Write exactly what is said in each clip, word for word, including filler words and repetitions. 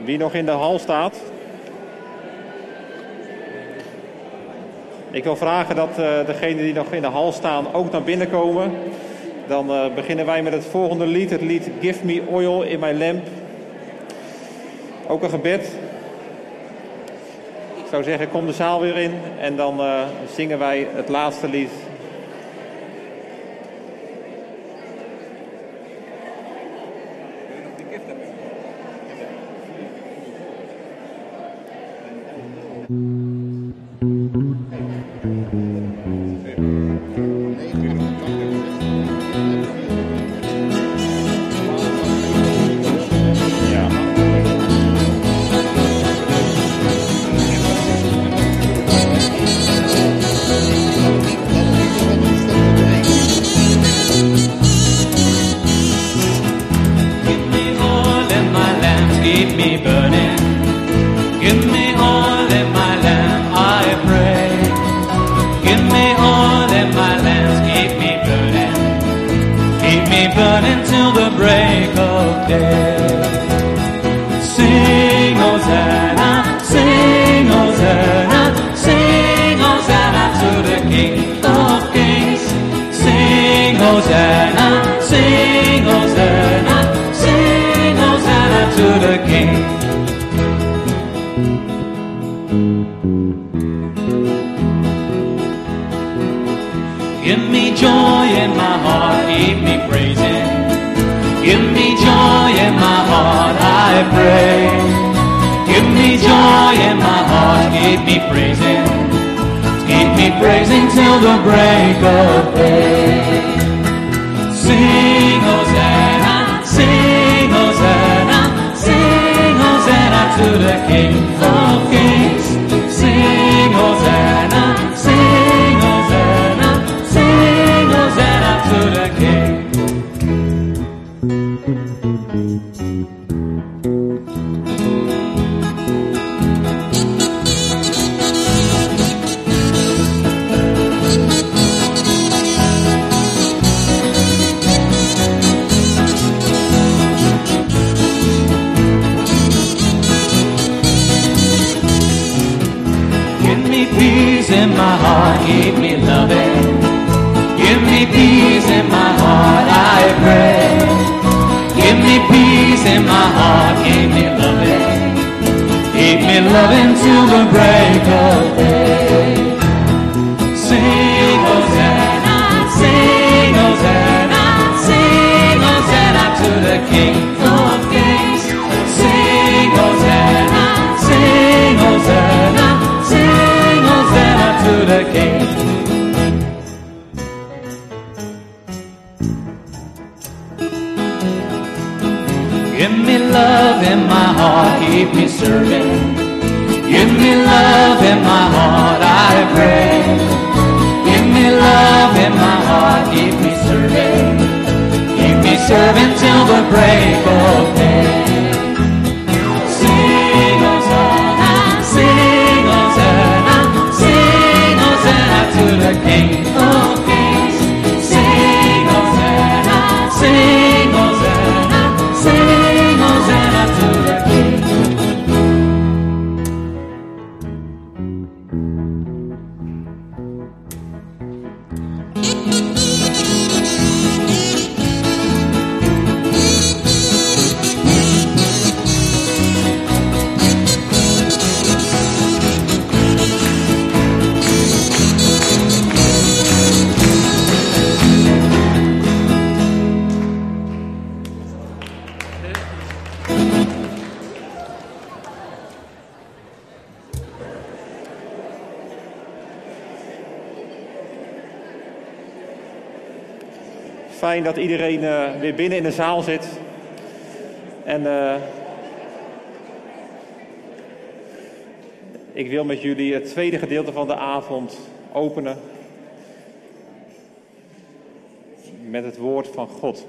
Wie nog in de hal staat. Ik wil vragen dat uh, degenen die nog in de hal staan ook naar binnen komen. Dan uh, beginnen wij met het volgende lied. Het lied Give Me Oil in My Lamp. Ook een gebed. Ik zou zeggen, kom de zaal weer in. En dan uh, zingen wij het laatste lied. Fijn dat iedereen uh, weer binnen in de zaal zit. En uh, ik wil met jullie het tweede gedeelte van de avond openen. Met het woord van God.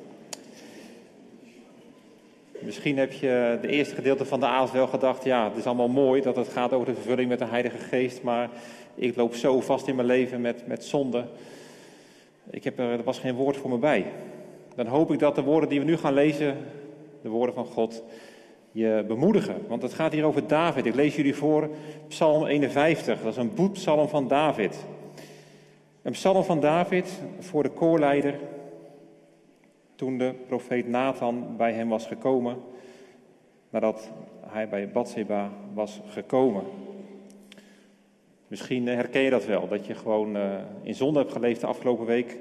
Misschien heb je de eerste gedeelte van de avond wel gedacht, ja, het is allemaal mooi dat het gaat over de vervulling met de Heilige Geest, maar ik loop zo vast in mijn leven met, met zonde. Ik heb er, er was geen woord voor me bij. Dan hoop ik dat de woorden die we nu gaan lezen, de woorden van God, je bemoedigen. Want het gaat hier over David. Ik lees jullie voor Psalm eenenvijftig. Dat is een boetpsalm van David. Een psalm van David voor de koorleider toen de profeet Nathan bij hem was gekomen, nadat hij bij Batseba was gekomen. Misschien herken je dat wel, dat je gewoon uh, in zonde hebt geleefd de afgelopen week.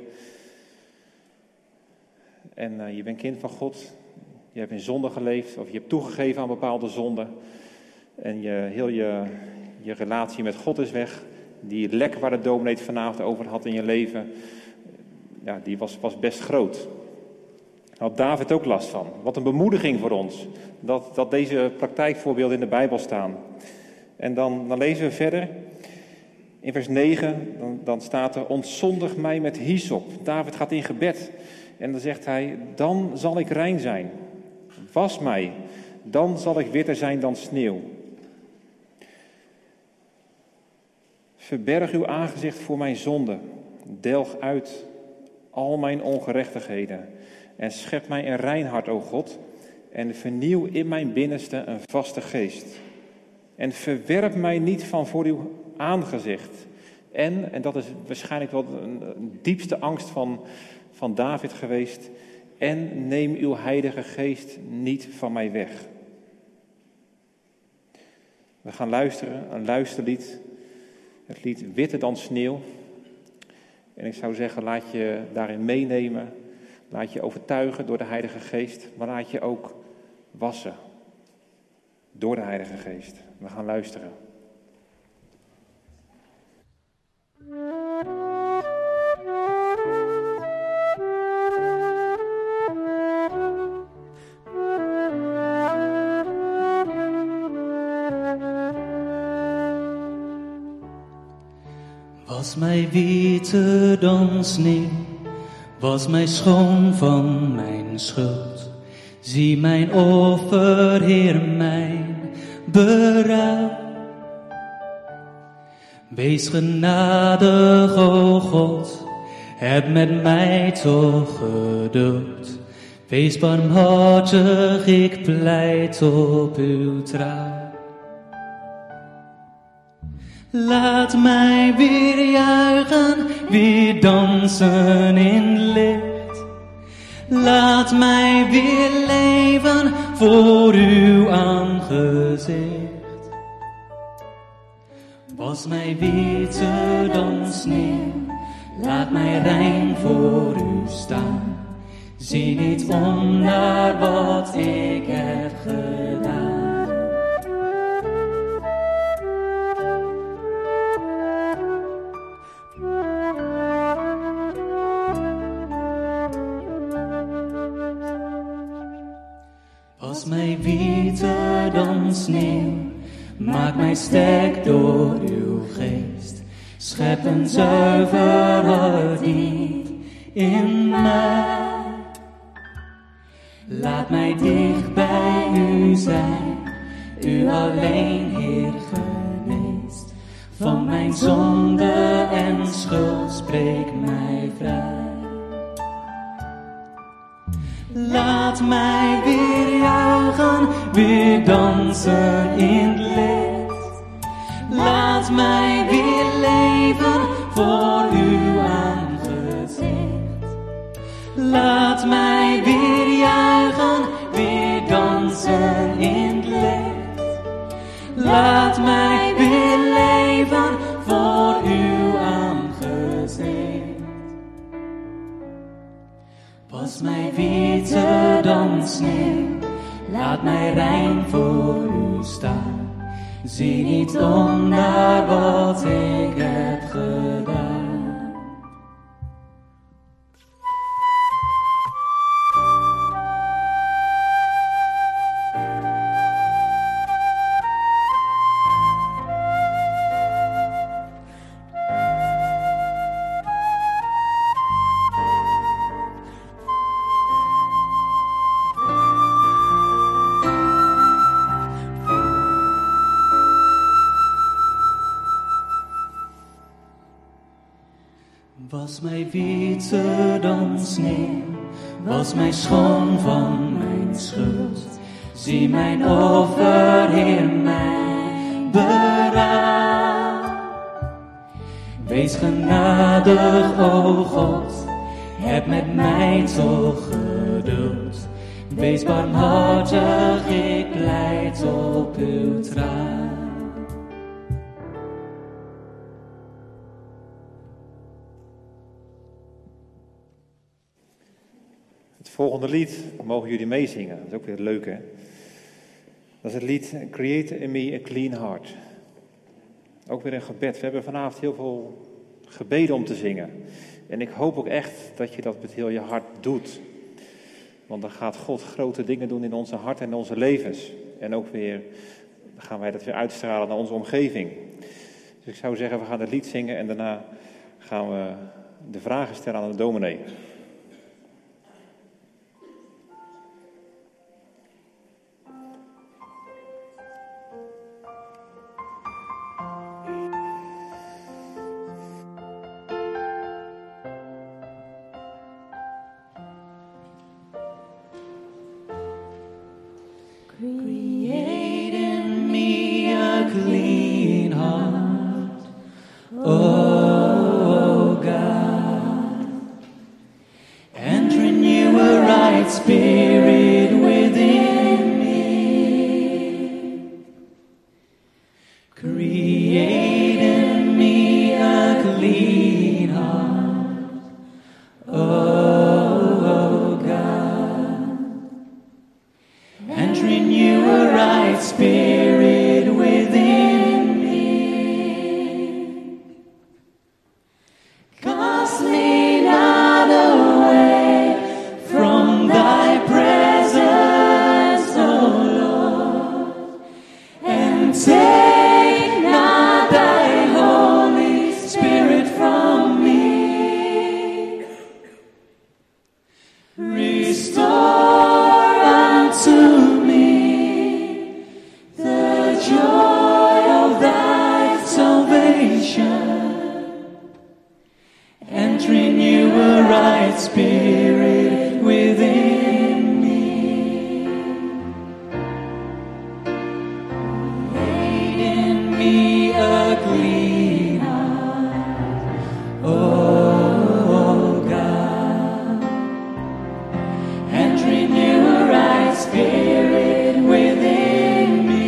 En uh, je bent kind van God, je hebt in zonde geleefd of je hebt toegegeven aan bepaalde zonden. En je, heel je, je relatie met God is weg. Die lek waar de dominee het vanavond over had in je leven, ja, die was, was best groot. Daar had David ook last van. Wat een bemoediging voor ons, dat, dat deze praktijkvoorbeelden in de Bijbel staan. En dan, dan lezen we verder. In vers negen, dan, dan staat er, ontzondig mij met hyssop. David gaat in gebed. En dan zegt hij, dan zal ik rein zijn. Was mij, dan zal ik witter zijn dan sneeuw. Verberg uw aangezicht voor mijn zonde. Delg uit al mijn ongerechtigheden. En schep mij een rein hart, o God. En vernieuw in mijn binnenste een vaste geest. En verwerp mij niet van voor uw aangezicht. En, en dat is waarschijnlijk wel de diepste angst van, van David geweest. En neem uw heilige geest niet van mij weg. We gaan luisteren, een luisterlied. Het lied Witter dan sneeuw. En ik zou zeggen, laat je daarin meenemen. Laat je overtuigen door de Heilige Geest. Maar laat je ook wassen door de Heilige Geest. We gaan luisteren. Was mij witter dan sneeuw, was mij schoon van mijn schuld. Zie mijn offer, Heer, mijn berouw. Wees genadig, o God, heb met mij toch geduld. Wees barmhartig, ik pleit op uw trouw. Laat mij weer juichen, weer dansen in licht. Laat mij weer leven voor uw aangezicht. Was mij witter dan sneeuw, laat mij rein voor u staan. Zie niet om naar wat ik heb gedaan. Was mij witter dan sneeuw, maak mij sterk door uw geest. Schep een zuiver hart diep in mij. Laat mij dicht bij u zijn, u alleen, Heer, geneest. Van mijn zonde en schuld spreek mij vrij. Laat mij weer juichen, weer dansen in het licht. Laat mij weer leven voor uw aangezicht. Laat mij weer juichen, weer dansen in het licht. Laat mij weer leven voor uw aangezicht. Was mij witter dan sneeuw, laat mij rein voor u staan. Zie niet om naar wat ik heb gedaan. Was mij witter dan sneeuw, was mij schoon van mijn schuld. Zie mijn offer, Heer, mijn beraad. Wees genadig, o God, heb met mij toch geduld. Wees barmhartig, ik lijd op uw trouw. Het volgende lied mogen jullie meezingen. Dat is ook weer leuk, hè? Dat is het lied Create in me a clean heart. Ook weer een gebed. We hebben vanavond heel veel gebeden om te zingen. En ik hoop ook echt dat je dat met heel je hart doet. Want dan gaat God grote dingen doen in onze hart en in onze levens. En ook weer gaan wij dat weer uitstralen naar onze omgeving. Dus ik zou zeggen, we gaan het lied zingen en daarna gaan we de vragen stellen aan de dominee. Create in me a clean heart, oh God, and renew a right spirit within me. Create in me a clean heart, oh God, and renew a right spirit within me. Cast me not away from thy presence, O Lord, and take not thy Holy Spirit from me. Restore unto me the joy of thy salvation, and renew a right spirit within me. Create in me a clean heart, oh God, and renew a right spirit within me.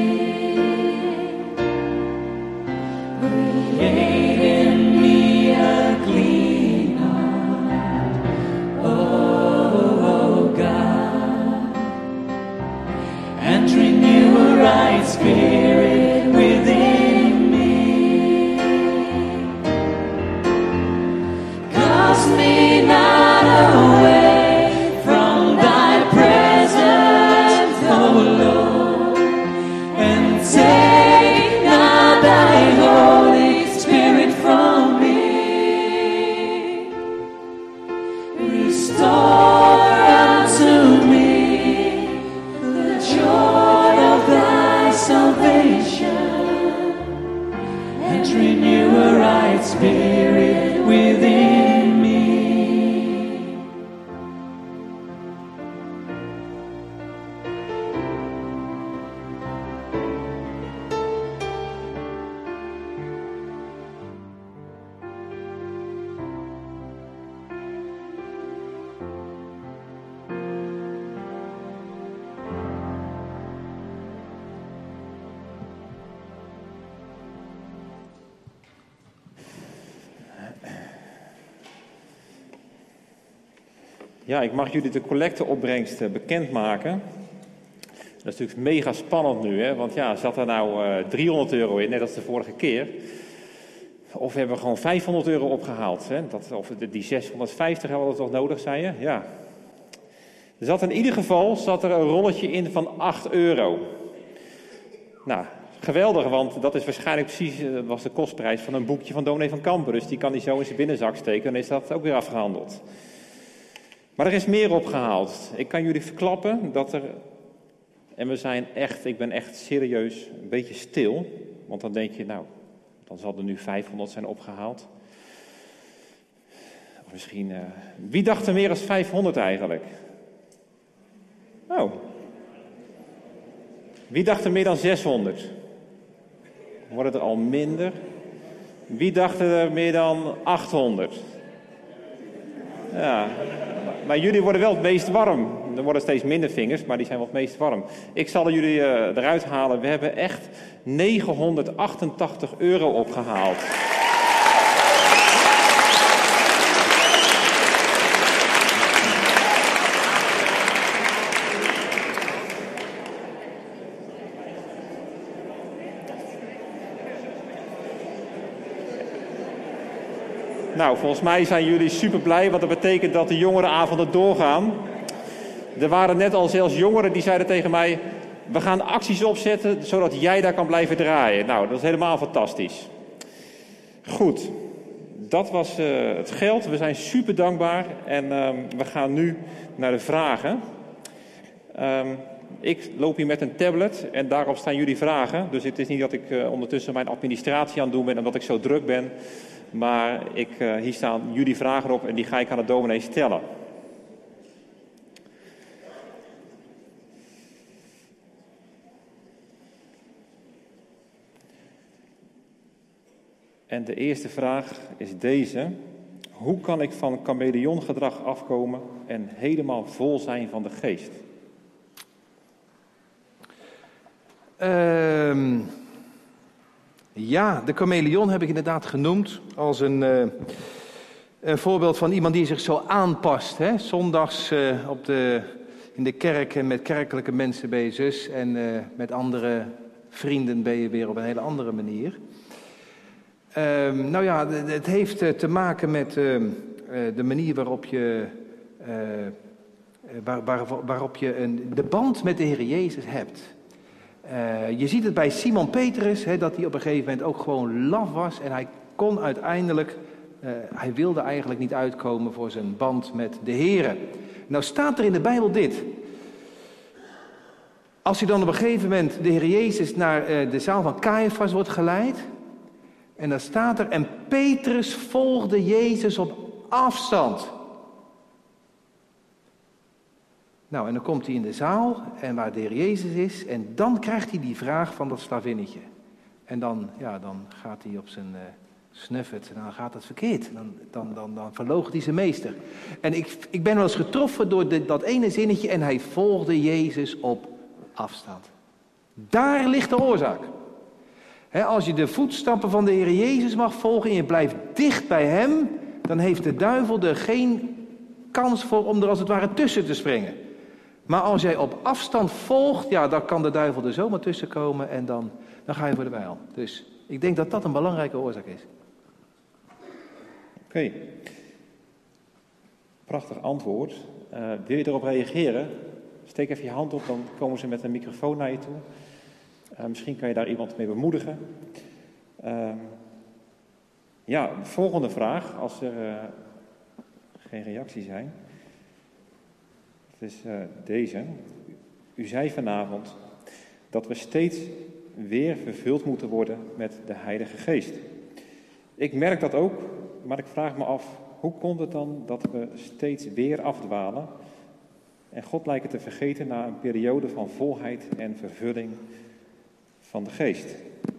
Create in me a clean heart, oh God, and renew a right spirit within me. Cast me not away from thy presence, O Lord, and take not thy Holy Spirit from me. Restore unto me the joy of thy salvation, and renew a right spirit within me. Ja, ik mag jullie de collecteopbrengst bekendmaken. Dat is natuurlijk mega spannend nu, hè? Want ja, zat er nou uh, driehonderd euro in, net als de vorige keer? Of hebben we gewoon vijfhonderd euro opgehaald? Hè? Dat, of die zeshonderdvijftig hadden we toch nodig, zei je? Ja. Er zat in ieder geval zat er een rolletje in van acht euro. Nou, geweldig, want dat is waarschijnlijk precies dat was de kostprijs van een boekje van dominee van Kampen. Dus die kan hij zo in zijn binnenzak steken en is dat ook weer afgehandeld. Maar er is meer opgehaald. Ik kan jullie verklappen dat er... En we zijn echt, ik ben echt serieus een beetje stil. Want dan denk je, nou, dan zal er nu vijfhonderd zijn opgehaald. Of misschien, uh, wie dacht er meer dan vijfhonderd eigenlijk? Oh. Wie dacht er meer dan zeshonderd? Wordt het er al minder? Wie dacht er meer dan achthonderd? Ja, maar jullie worden wel het meest warm. Er worden steeds minder vingers, maar die zijn wel het meest warm. Ik zal er jullie uh, eruit halen. We hebben echt negenhonderdachtentachtig euro opgehaald. Nou, volgens mij zijn jullie super blij, want dat betekent dat de jongerenavonden doorgaan. Er waren net al zelfs jongeren die zeiden tegen mij: we gaan acties opzetten zodat jij daar kan blijven draaien. Nou, dat is helemaal fantastisch. Goed, dat was uh, het geld. We zijn super dankbaar en uh, we gaan nu naar de vragen. Um, ik loop hier met een tablet en daarop staan jullie vragen. Dus het is niet dat ik uh, ondertussen mijn administratie aan het doen ben omdat ik zo druk ben. Maar ik, uh, hier staan jullie vragen op en die ga ik aan de dominee stellen. En de eerste vraag is deze. Hoe kan ik van chameleongedrag afkomen en helemaal vol zijn van de geest? Uh, ja, de chameleon heb ik inderdaad genoemd als een, uh, een voorbeeld van iemand die zich zo aanpast. Hè? Zondags uh, op de, in de kerk en met kerkelijke mensen ben je zus en uh, met andere vrienden ben je weer op een hele andere manier. Uh, nou ja, het heeft uh, te maken met uh, uh, de manier waarop je, uh, waar, waar, waarop je een, de band met de Heer Jezus hebt. Uh, je ziet het bij Simon Petrus, hè, dat hij op een gegeven moment ook gewoon laf was. En hij kon uiteindelijk, uh, hij wilde eigenlijk niet uitkomen voor zijn band met de Heer. Nou staat er in de Bijbel dit. Als hij dan op een gegeven moment de Heer Jezus naar uh, de zaal van Caiaphas wordt geleid. En dan staat er, en Petrus volgde Jezus op afstand. Nou, en dan komt hij in de zaal, en waar de Heer Jezus is, en dan krijgt hij die vraag van dat slavinnetje. En dan, ja, dan gaat hij op zijn uh, snuffert, en dan gaat het verkeerd. Dan, dan, dan, dan verloochent hij zijn meester. En ik, ik ben wel eens getroffen door de, dat ene zinnetje, en hij volgde Jezus op afstand. Daar ligt de oorzaak. He, als je de voetstappen van de Heer Jezus mag volgen en je blijft dicht bij hem, dan heeft de duivel er geen kans voor om er als het ware tussen te springen. Maar als jij op afstand volgt, ja, dan kan de duivel er zomaar tussen komen en dan, dan ga je voor de bijl. Dus ik denk dat dat een belangrijke oorzaak is. Oké. Okay. Prachtig antwoord. Uh, wil je erop reageren? Steek even je hand op, dan komen ze met een microfoon naar je toe. Uh, misschien kan je daar iemand mee bemoedigen. Uh, ja, volgende vraag, als er uh, geen reacties zijn. Dat is uh, deze. U zei vanavond dat we steeds weer vervuld moeten worden met de Heilige Geest. Ik merk dat ook, maar ik vraag me af, hoe komt het dan dat we steeds weer afdwalen en God lijken te vergeten na een periode van volheid en vervulling van de Geest?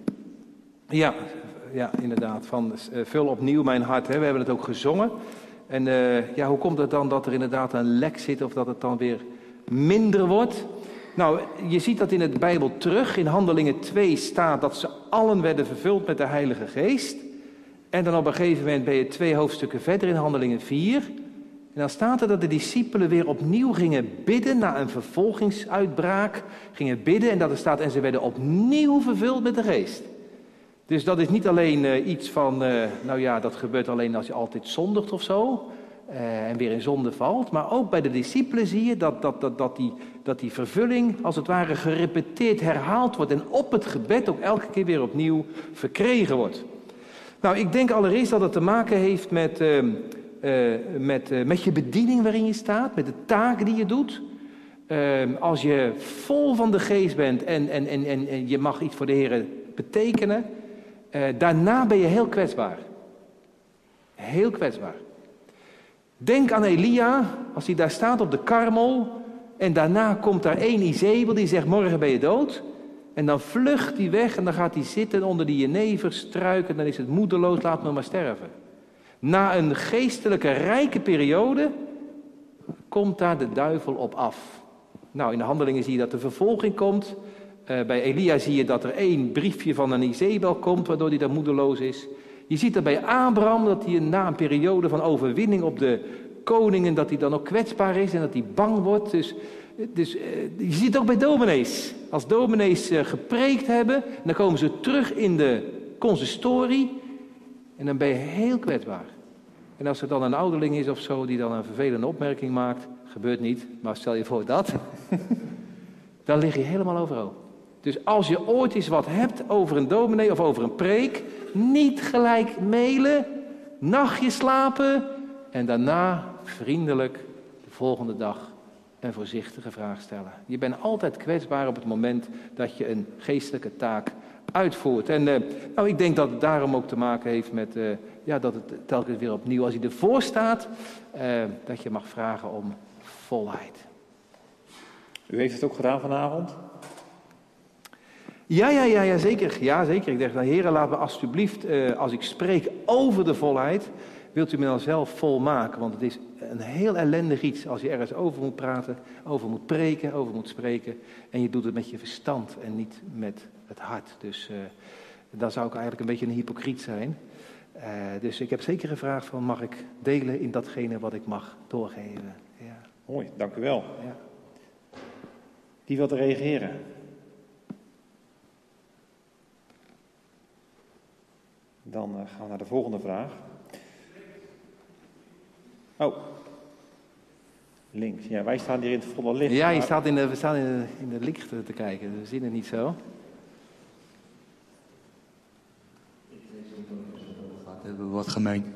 Ja, ja inderdaad. Van, uh, vul opnieuw mijn hart. Hè. We hebben het ook gezongen. En uh, ja, hoe komt het dan dat er inderdaad een lek zit of dat het dan weer minder wordt? Nou, je ziet dat in de Bijbel terug. In Handelingen twee staat dat ze allen werden vervuld met de Heilige Geest. En dan op een gegeven moment ben je twee hoofdstukken verder in Handelingen vier. En dan staat er dat de discipelen weer opnieuw gingen bidden na een vervolgingsuitbraak. Gingen bidden en dat er staat, en ze werden opnieuw vervuld met de Geest. Dus dat is niet alleen uh, iets van, uh, nou ja, dat gebeurt alleen als je altijd zondigt of zo. Uh, en weer in zonde valt. Maar ook bij de discipelen zie je dat, dat, dat, dat, die, dat die vervulling als het ware gerepeteerd herhaald wordt. En op het gebed ook elke keer weer opnieuw verkregen wordt. Nou, ik denk allereerst dat het te maken heeft met, uh, uh, met, uh, met je bediening waarin je staat. Met de taak die je doet. Uh, als je vol van de Geest bent en, en, en, en, en je mag iets voor de Heer betekenen. Uh, daarna ben je heel kwetsbaar. Heel kwetsbaar. Denk aan Elia, als hij daar staat op de Karmel. En daarna komt daar één Izebel die zegt, morgen ben je dood. En dan vlucht hij weg en dan gaat hij zitten onder die jeneverstruik en dan is het moedeloos, laat me maar sterven. Na een geestelijke rijke periode komt daar de duivel op af. Nou, in de Handelingen zie je dat er vervolging komt. Uh, bij Elia zie je dat er één briefje van een Izebel komt, waardoor hij daar moedeloos is. Je ziet dat bij Abraham, dat hij na een periode van overwinning op de koningen, dat hij dan ook kwetsbaar is en dat hij bang wordt. Dus, dus uh, je ziet het ook bij dominees. Als dominees uh, gepreekt hebben, dan komen ze terug in de consistorie en dan ben je heel kwetsbaar. En als er dan een ouderling is of zo die dan een vervelende opmerking maakt, gebeurt niet, maar stel je voor dat, dan lig je helemaal overal. Dus als je ooit eens wat hebt over een dominee of over een preek, niet gelijk mailen, nachtje slapen en daarna vriendelijk de volgende dag een voorzichtige vraag stellen. Je bent altijd kwetsbaar op het moment dat je een geestelijke taak uitvoert. En uh, nou, ik denk dat het daarom ook te maken heeft met uh, ja, dat het telkens weer opnieuw, als hij ervoor staat, uh, dat je mag vragen om volheid. U heeft het ook gedaan vanavond? Ja, ja, ja, ja, zeker. Ja, zeker. Ik dacht, nou, heren, laat me alsjeblieft, uh, als ik spreek over de volheid, wilt u me dan zelf vol maken? Want het is een heel ellendig iets als je ergens over moet praten, over moet preken, over moet spreken. En je doet het met je verstand en niet met het hart. Dus uh, dan zou ik eigenlijk een beetje een hypocriet zijn. Uh, dus ik heb zeker gevraagd van, mag ik delen in datgene wat ik mag doorgeven? Ja. Mooi, dank u wel. Ja. Wie wil er reageren? Dan uh, gaan we naar de volgende vraag. Oh. Links. Ja, wij staan hier in het volle licht. Ja, je maar... staat in de, we staan in de, in de licht te kijken. We zien het niet zo. We hebben wat gemeen.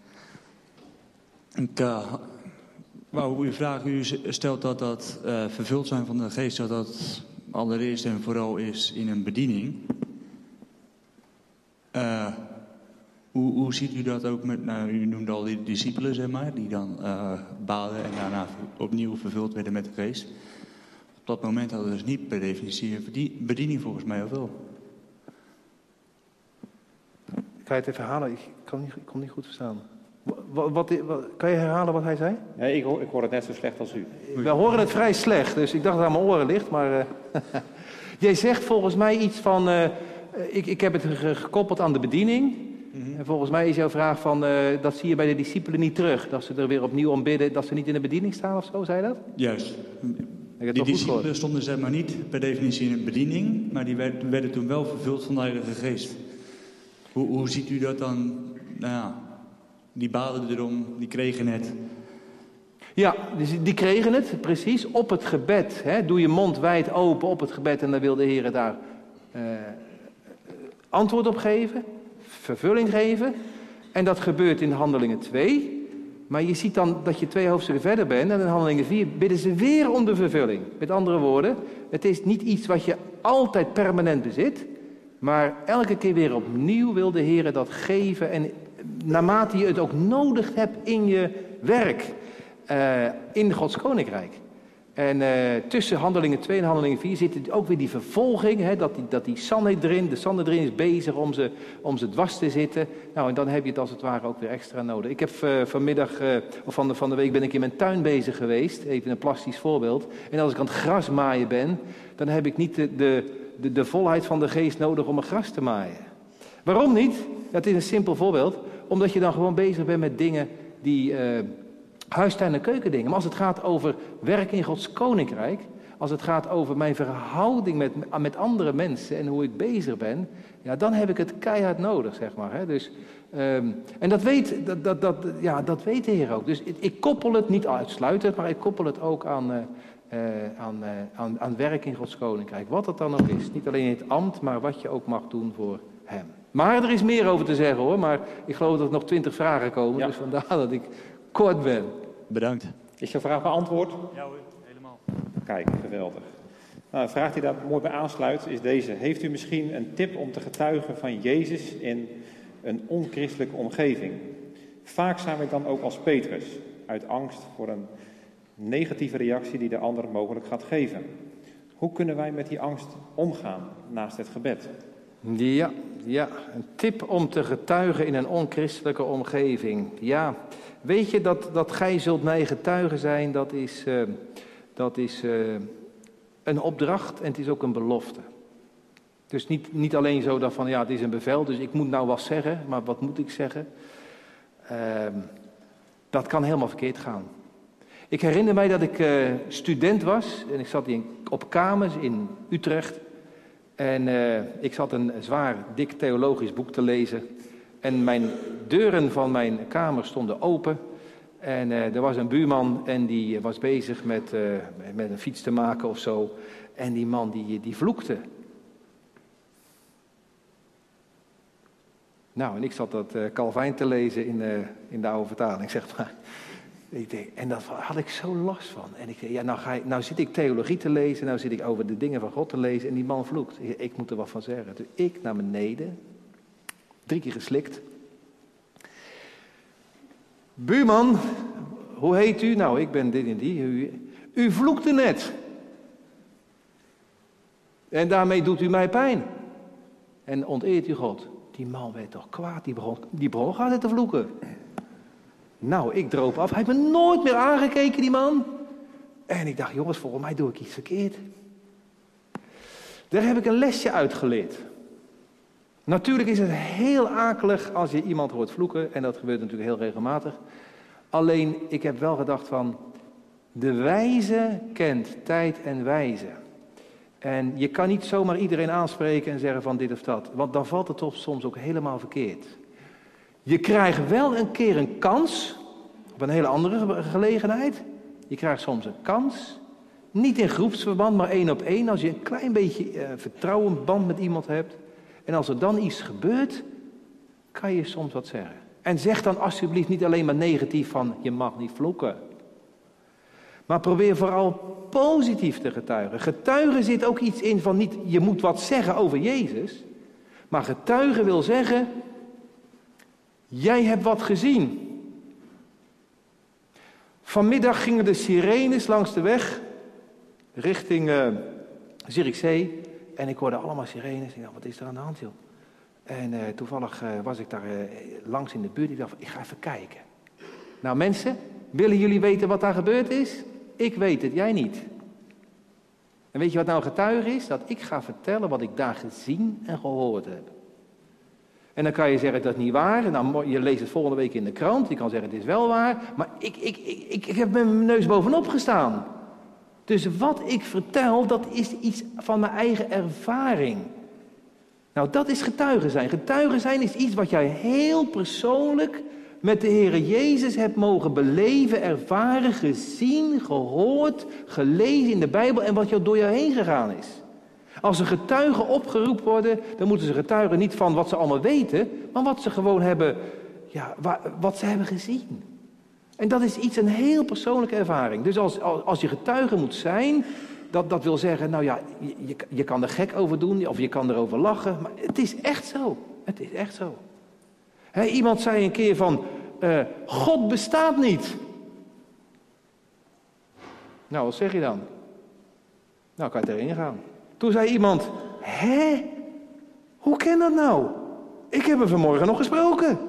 Ik uh, wou u vragen, u stelt dat dat uh, vervuld zijn van de geest, dat dat allereerst en vooral is in een bediening. Uh, hoe, hoe ziet u dat ook met, nou, u noemde al die discipelen, zeg maar, die dan uh, baden en daarna opnieuw vervuld werden met de geest. Op dat moment hadden we dus niet per definitie een bediening volgens mij, of wel? Kan je het even herhalen? Ik kan niet, ik kon niet goed verstaan. Wat, wat, wat, kan je herhalen wat hij zei? Nee, ik hoor, ik hoor het net zo slecht als u. We horen het vrij slecht, dus ik dacht dat het aan mijn oren ligt. Maar uh, jij zegt volgens mij iets van, uh, ik, ik heb het gekoppeld aan de bediening. Mm-hmm. En volgens mij is jouw vraag van, uh, dat zie je bij de discipelen niet terug. Dat ze er weer opnieuw om bidden, dat ze niet in de bediening staan of zo, zei je dat? Juist. Die discipelen stonden zeg maar niet per definitie in een bediening, maar die werden, werden toen wel vervuld van de Heilige Geest. Hoe, hoe ziet u dat dan? Nou ja, die baden erom, die kregen het. Ja, dus die kregen het, precies, op het gebed. Hè, doe je mond wijd open op het gebed en dan wil de Heer daar uh, antwoord op geven, vervulling geven. En dat gebeurt in Handelingen twee. Maar je ziet dan dat je twee hoofdstukken verder bent en in Handelingen vier bidden ze weer om de vervulling. Met andere woorden, het is niet iets wat je altijd permanent bezit. Maar elke keer weer opnieuw wil de Heer dat geven. En naarmate je het ook nodig hebt in je werk. Uh, in Gods Koninkrijk. En uh, tussen Handelingen twee en Handelingen vier zit ook weer die vervolging. Hè, dat die, dat die Sanhedrin, de Sanhedrin is bezig om ze, om ze dwars te zitten. Nou, en dan heb je het als het ware ook weer extra nodig. Ik heb uh, vanmiddag, uh, of van de, van de week ben ik in mijn tuin bezig geweest. Even een plastisch voorbeeld. En als ik aan het gras maaien ben, dan heb ik niet de... de De, de volheid van de geest nodig om een gras te maaien. Waarom niet? Dat is een simpel voorbeeld. Omdat je dan gewoon bezig bent met dingen die uh, huistuin- en keukendingen. Maar als het gaat over werk in Gods Koninkrijk, als het gaat over mijn verhouding met, met andere mensen en hoe ik bezig ben, ja, dan heb ik het keihard nodig, zeg maar. Hè. Dus, um, en dat weet, dat, dat, dat, ja, dat weet de Heer ook. Dus ik, ik koppel het niet uitsluitend, maar ik koppel het ook aan... Uh, Uh, aan, uh, aan, aan werk in Gods Koninkrijk. Wat het dan ook is. Niet alleen in het ambt, maar wat je ook mag doen voor hem. Maar er is meer over te zeggen hoor. Maar ik geloof dat er nog twintig vragen komen. Ja. Dus vandaar dat ik kort ben. Bedankt. Is jouw vraag beantwoord? Ja hoor, helemaal. Kijk, geweldig. Nou, een vraag die daar mooi bij aansluit is deze. Heeft u misschien een tip om te getuigen van Jezus in een onchristelijke omgeving? Vaak zijn we dan ook als Petrus. Uit angst voor een negatieve reactie die de ander mogelijk gaat geven. Hoe kunnen wij met die angst omgaan naast het gebed? Ja, ja, een tip om te getuigen in een onchristelijke omgeving. Ja, weet je dat, dat gij zult mij getuigen zijn, dat is, uh, dat is uh, een opdracht en het is ook een belofte. Dus niet, niet alleen zo dat van ja, het is een bevel, dus ik moet nou wat zeggen, maar wat moet ik zeggen? Uh, dat kan helemaal verkeerd gaan. Ik herinner mij dat ik uh, student was en ik zat in, op kamers in Utrecht. En uh, ik zat een zwaar, dik theologisch boek te lezen. En mijn deuren van mijn kamer stonden open. En uh, er was een buurman en die was bezig met, uh, met een fiets te maken of zo. En die man die, die vloekte. Nou, en ik zat dat uh, Calvijn te lezen in, uh, in de oude vertaling, zeg maar. Ik denk, en daar had ik zo last van. En ik denk, ja, nou, ga ik, nou zit ik theologie te lezen, nou zit ik over de dingen van God te lezen en die man vloekt. Ik, ik moet er wat van zeggen. Dus ik naar beneden, drie keer geslikt. Buurman, hoe heet u? Nou, ik ben dit en die. U, u vloekte net. En daarmee doet u mij pijn. En onteert u God. Die man werd toch kwaad, die begon, die begon gaat te vloeken. Nou, ik droop af. Hij heeft me nooit meer aangekeken, die man. En ik dacht, jongens, volgens mij doe ik iets verkeerd. Daar heb ik een lesje uit geleerd. Natuurlijk is het heel akelig als je iemand hoort vloeken. En dat gebeurt natuurlijk heel regelmatig. Alleen, ik heb wel gedacht van, de wijze kent tijd en wijze. En je kan niet zomaar iedereen aanspreken en zeggen van dit of dat. Want dan valt het toch soms ook helemaal verkeerd. Je krijgt wel een keer een kans, op een hele andere gelegenheid. Je krijgt soms een kans, niet in groepsverband, maar één op één. Als je een klein beetje uh, vertrouwen, band met iemand hebt. En als er dan iets gebeurt, kan je soms wat zeggen. En zeg dan alsjeblieft niet alleen maar negatief van, je mag niet vloeken. Maar probeer vooral positief te getuigen. Getuigen zit ook iets in van niet, je moet wat zeggen over Jezus. Maar getuigen wil zeggen, jij hebt wat gezien. Vanmiddag gingen de sirenes langs de weg, richting uh, Zierikzee. En ik hoorde allemaal sirenes. Ik dacht, wat is er aan de hand, joh? En uh, toevallig uh, was ik daar uh, langs in de buurt. Ik dacht, ik ga even kijken. Nou mensen, willen jullie weten wat daar gebeurd is? Ik weet het, jij niet. En weet je wat nou getuige is? Dat ik ga vertellen wat ik daar gezien en gehoord heb. En dan kan je zeggen, dat is niet waar. En dan, je leest het volgende week in de krant. Je kan zeggen, het is wel waar. Maar ik, ik, ik, ik, ik heb met mijn neus bovenop gestaan. Dus wat ik vertel, dat is iets van mijn eigen ervaring. Nou, dat is getuigen zijn. Getuigen zijn is iets wat jij heel persoonlijk met de Heere Jezus hebt mogen beleven, ervaren, gezien, gehoord, gelezen in de Bijbel en wat jou door jou heen gegaan is. Als er getuigen opgeroepen worden, dan moeten ze getuigen niet van wat ze allemaal weten, maar wat ze gewoon hebben, ja, wat ze hebben gezien. En dat is iets, een heel persoonlijke ervaring. Dus als, als je getuige moet zijn, dat, dat wil zeggen, nou ja, je, je kan er gek over doen of je kan erover lachen, maar het is echt zo. Het is echt zo. He, iemand zei een keer van, uh, God bestaat niet. Nou, wat zeg je dan? Nou, kan je erin gaan. Toen zei iemand, hè? Hoe kan dat nou? Ik heb hem vanmorgen nog gesproken.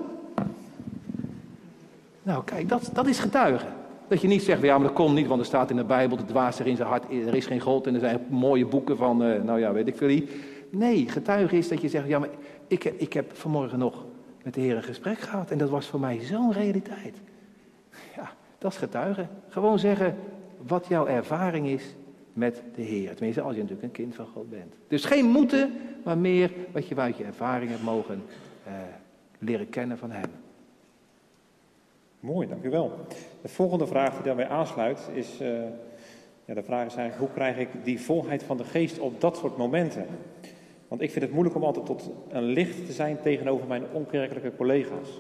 Nou, kijk, dat, dat is getuigen. Dat je niet zegt, ja, maar dat komt niet, want er staat in de Bijbel, de dwaas er in zijn hart, er is geen God en er zijn mooie boeken van, uh, nou ja, weet ik veel niet. Nee, getuigen is dat je zegt, ja, maar ik, ik heb vanmorgen nog met de Heer een gesprek gehad en dat was voor mij zo'n realiteit. Ja, dat is getuigen. Gewoon zeggen wat jouw ervaring is met de Heer. Tenminste, als je natuurlijk een kind van God bent. Dus geen moeten, maar meer wat je uit je ervaring hebt mogen uh, leren kennen van Hem. Mooi, dank u wel. De volgende vraag die daarbij aansluit is, uh, ja, de vraag is eigenlijk, hoe krijg ik die volheid van de geest op dat soort momenten? Want ik vind het moeilijk om altijd tot een licht te zijn tegenover mijn onkerkelijke collega's.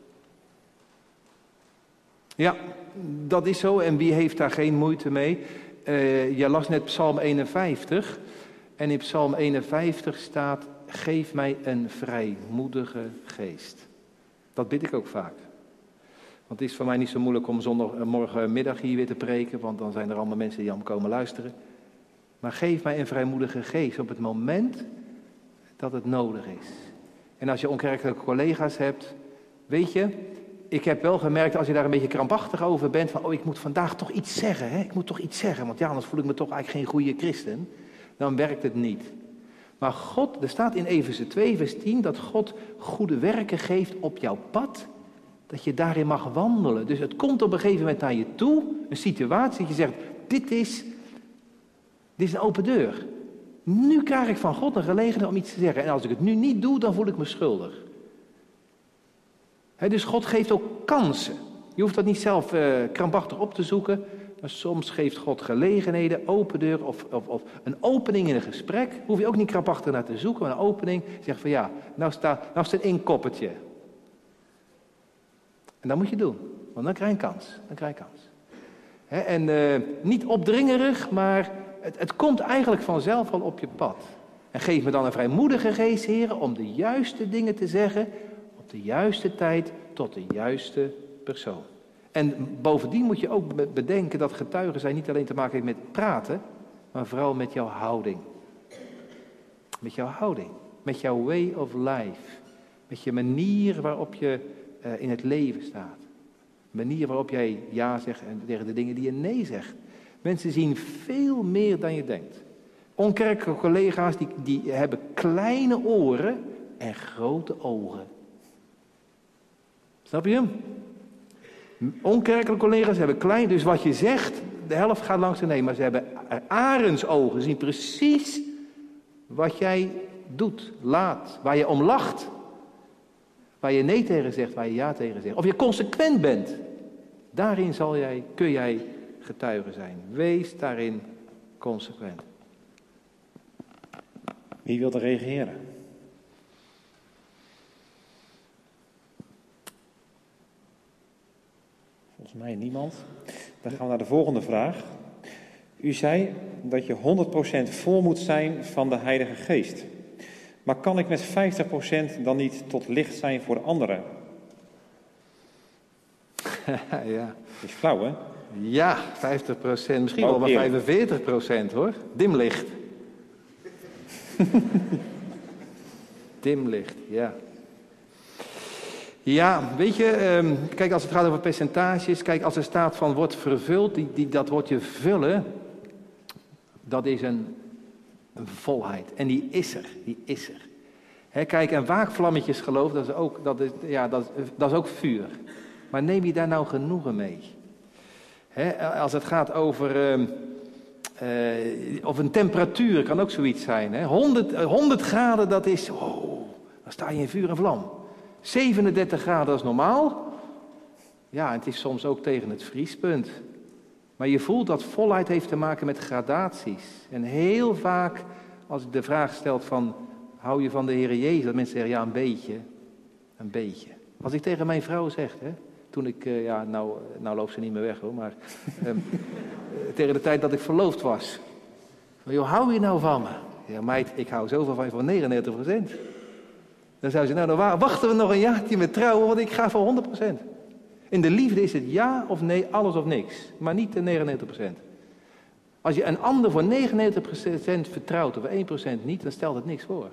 Ja, dat is zo. En wie heeft daar geen moeite mee? Uh, je las net Psalm eenenvijftig. En in Psalm eenenvijftig staat, geef mij een vrijmoedige geest. Dat bid ik ook vaak. Want het is voor mij niet zo moeilijk om zondagmorgenmiddag hier weer te preken, want dan zijn er allemaal mensen die allemaal komen luisteren. Maar geef mij een vrijmoedige geest op het moment dat het nodig is. En als je onkerkelijke collega's hebt, weet je, ik heb wel gemerkt als je daar een beetje krampachtig over bent, van oh, ik moet vandaag toch iets zeggen, hè? Ik moet toch iets zeggen, want ja, anders voel ik me toch eigenlijk geen goede christen. Dan werkt het niet. Maar God, er staat in Efeze twee vers tien dat God goede werken geeft op jouw pad, dat je daarin mag wandelen. Dus het komt op een gegeven moment naar je toe, een situatie dat je zegt, dit is, dit is een open deur. Nu krijg ik van God een gelegenheid om iets te zeggen. En als ik het nu niet doe, dan voel ik me schuldig. He, dus God geeft ook kansen. Je hoeft dat niet zelf uh, krampachtig op te zoeken. Maar soms geeft God gelegenheden, open deur of, of, of een opening in een gesprek. Hoef je ook niet krampachtig naar te zoeken. Maar een opening, zeg van ja, nou staat nou staat een inkoppertje. En dat moet je doen. Want dan krijg je een kans. Dan krijg je kans. He, en uh, niet opdringerig, maar het, het komt eigenlijk vanzelf al op je pad. En geef me dan een vrijmoedige geest, heren, om de juiste dingen te zeggen op de juiste tijd tot de juiste persoon. En bovendien moet je ook bedenken dat getuigen zijn niet alleen te maken heeft met praten, maar vooral met jouw houding. Met jouw houding. Met jouw way of life. Met je manier waarop je uh, in het leven staat. Manier waarop jij ja zegt en tegen de dingen die je nee zegt. Mensen zien veel meer dan je denkt. Onkerkelijke collega's die, die hebben kleine oren en grote ogen. Snap je hem? Onkerkelijke collega's hebben klein, dus wat je zegt, de helft gaat langs de nee. Maar ze hebben arendsogen, zien precies wat jij doet, laat, waar je om lacht. Waar je nee tegen zegt, waar je ja tegen zegt. Of je consequent bent. Daarin zal jij, kun jij getuige zijn. Wees daarin consequent. Wie wil er reageren? Volgens mij niemand. Dan gaan we naar de volgende vraag. U zei dat je honderd procent vol moet zijn van de Heilige Geest. Maar kan ik met vijftig procent dan niet tot licht zijn voor anderen? Ja. Dat is flauw, hè? Ja, vijftig procent. Misschien oh, wel maar eerlijk. vijfenveertig procent, hoor. Dimlicht. Dimlicht, ja. Ja, weet je, um, kijk, als het gaat over percentages, kijk, als er staat van wordt vervuld, die, die, dat woordje vullen, dat is een, een volheid. En die is er, die is er. He, kijk, en waakvlammetjes geloof, dat is ook, dat is, ja, dat, dat is ook vuur. Maar neem je daar nou genoegen mee? He, als het gaat over, um, uh, of een temperatuur, kan ook zoiets zijn. Hè? honderd, honderd graden, dat is, oh, dan sta je in vuur en vlam. zevenendertig graden, dat is normaal. Ja, en het is soms ook tegen het vriespunt. Maar je voelt dat volheid heeft te maken met gradaties. En heel vaak, als ik de vraag stel van, hou je van de Heer Jezus? Dat mensen zeggen, ja, een beetje. Een beetje. Als ik tegen mijn vrouw zeg, hè, toen ik, uh, ja, nou, nou loopt ze niet meer weg hoor, maar um, tegen de tijd dat ik verloofd was. Van, joh, hou je nou van me? Ja, meid, ik hou zoveel van je voor negenennegentig procent. Dan zou ze, nou, dan wachten we nog een jaartje met trouwen, want ik ga voor honderd procent. In de liefde is het ja of nee, alles of niks. Maar niet de negenennegentig procent. Als je een ander voor negenennegentig procent vertrouwt, of één procent niet, dan stelt het niks voor.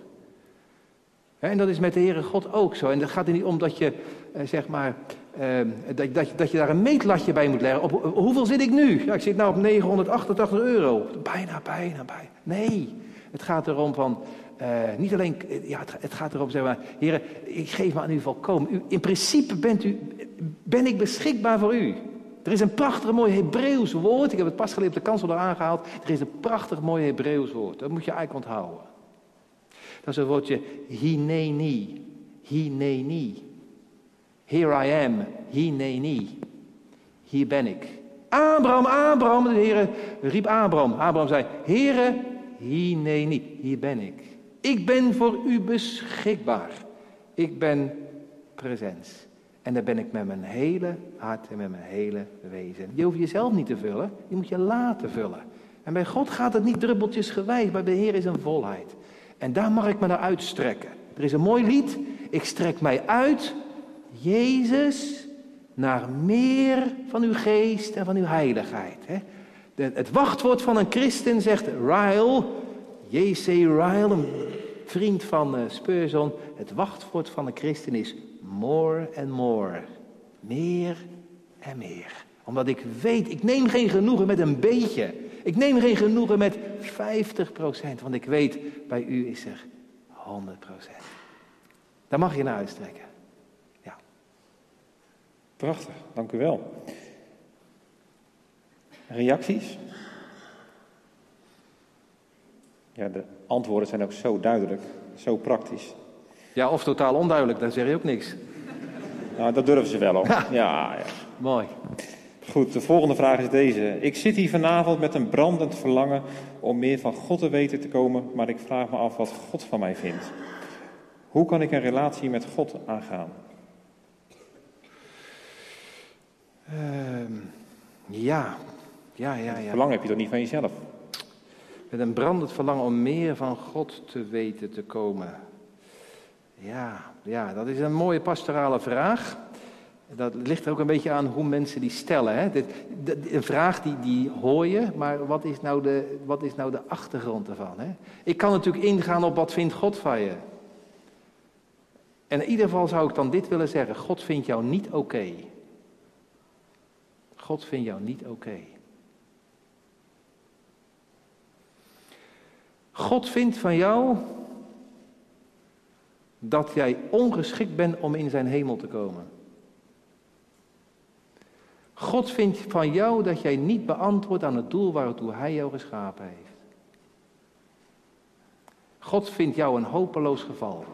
En dat is met de Heere God ook zo. En dat gaat er niet om dat je, eh, zeg maar, eh, dat, dat, dat je daar een meetlatje bij moet leggen. Op, op, hoeveel zit ik nu? Ja, ik zit nou op negenhonderdachtentachtig euro. Bijna, bijna, bijna. Nee, het gaat erom van, uh, niet alleen, ja, het, het gaat erom, zeg maar, Heere, ik geef me aan u volkomen. U, in principe bent u, ben ik beschikbaar voor u. Er is een prachtig mooi Hebreeuws woord. Ik heb het pas geleden op de kansel er aangehaald. Er is een prachtig mooi Hebreeuws woord. Dat moet je eigenlijk onthouden. Dat is het woordje hineni. Hineni. Here I am. Hineni. Hier ben ik. Abraham, Abraham. De Heere riep Abraham. Abraham zei, Heere, hineni. Hier ben ik. Ik ben voor u beschikbaar. Ik ben presens. En daar ben ik met mijn hele hart en met mijn hele wezen. Je hoeft jezelf niet te vullen. Je moet je laten vullen. En bij God gaat het niet druppeltjes gewijs. Maar bij de Heer is een volheid. En daar mag ik me naar uitstrekken. Er is een mooi lied. Ik strek mij uit, Jezus, naar meer van uw geest en van uw heiligheid. Hè? De, het wachtwoord van een christen, zegt Ryle, J C Ryle, een vriend van uh, Spurgeon. Het wachtwoord van een christen is more and more. Meer en meer. Omdat ik weet, ik neem geen genoegen met een beetje. Ik neem geen genoegen met vijftig procent. Want ik weet, bij u is er honderd procent. Daar mag je naar uitstrekken. Ja. Prachtig, dank u wel. Reacties? Ja, de antwoorden zijn ook zo duidelijk, zo praktisch. Ja, of totaal onduidelijk, dan zeg je ook niks. Nou, dat durven ze wel hoor. Ja, ja. Mooi. Goed, de volgende vraag is deze. Ik zit hier vanavond met een brandend verlangen om meer van God te weten te komen, maar ik vraag me af wat God van mij vindt. Hoe kan ik een relatie met God aangaan? Uh, ja, ja, ja, ja. Verlangen heb je toch niet van jezelf? Met een brandend verlangen om meer van God te weten te komen. Ja, ja, dat is een mooie pastorale vraag. Dat ligt er ook een beetje aan hoe mensen die stellen. Hè? Dit, de, een vraag die, die hoor je, maar wat is nou de, wat is nou de achtergrond ervan? Hè? Ik kan natuurlijk ingaan op wat vindt God van je. En in ieder geval zou ik dan dit willen zeggen. God vindt jou niet oké. Okay. God vindt jou niet oké. Okay. God vindt van jou dat jij ongeschikt bent om in zijn hemel te komen. God vindt van jou dat jij niet beantwoordt aan het doel waartoe hij jou geschapen heeft. God vindt jou een hopeloos geval.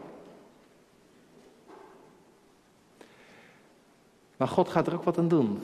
Maar God gaat er ook wat aan doen.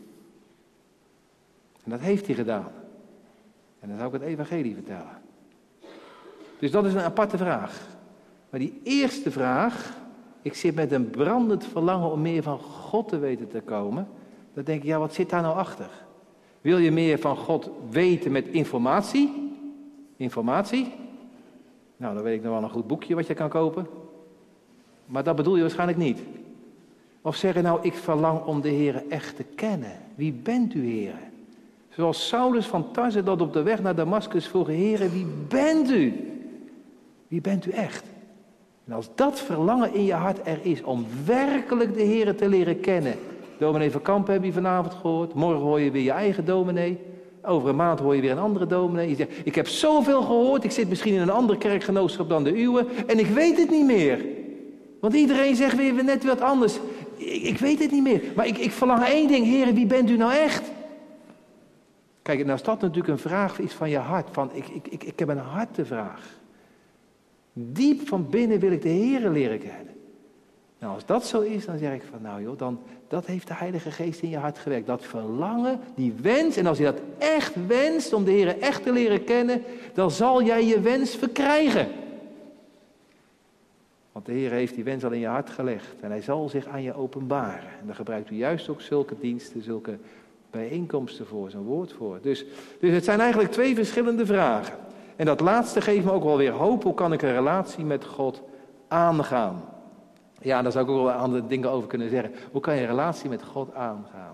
En dat heeft hij gedaan. En dan zou ik het evangelie vertellen. Dus dat is een aparte vraag. Maar die eerste vraag, ik zit met een brandend verlangen om meer van God te weten te komen. Dan denk ik, ja, wat zit daar nou achter? Wil je meer van God weten met informatie? Informatie? Nou, dan weet ik nog wel een goed boekje wat je kan kopen. Maar dat bedoel je waarschijnlijk niet. Of zeggen nou, ik verlang om de Heere echt te kennen. Wie bent u, Heere? Zoals Saulus van Tarse dat op de weg naar Damascus vroeg, Heere, wie bent u? Wie bent u echt? En als dat verlangen in je hart er is om werkelijk de Heere te leren kennen. Dominee van Kampen heb je vanavond gehoord. Morgen hoor je weer je eigen dominee. Over een maand hoor je weer een andere dominee. Je zegt, ik heb zoveel gehoord. Ik zit misschien in een ander kerkgenootschap dan de uwe. En ik weet het niet meer. Want iedereen zegt weer net wat anders. Ik, ik weet het niet meer. Maar ik, ik verlang één ding. Heere, wie bent u nou echt? Kijk, nou is dat natuurlijk een vraag iets van je hart. Van, ik, ik, ik, ik heb een hartevraag. Diep van binnen wil ik de Heere leren kennen. Nou, als dat zo is, dan zeg ik van, nou joh, dan, dat heeft de Heilige Geest in je hart gewerkt. Dat verlangen, die wens, en als je dat echt wenst, om de Heere echt te leren kennen, dan zal jij je wens verkrijgen. Want de Heere heeft die wens al in je hart gelegd. En hij zal zich aan je openbaren. En daar gebruikt u juist ook zulke diensten, zulke bijeenkomsten voor, zijn woord voor. Dus, dus het zijn eigenlijk twee verschillende vragen. En dat laatste geeft me ook wel weer hoop. Hoe kan ik een relatie met God aangaan? Ja, daar zou ik ook wel andere dingen over kunnen zeggen. Hoe kan je een relatie met God aangaan?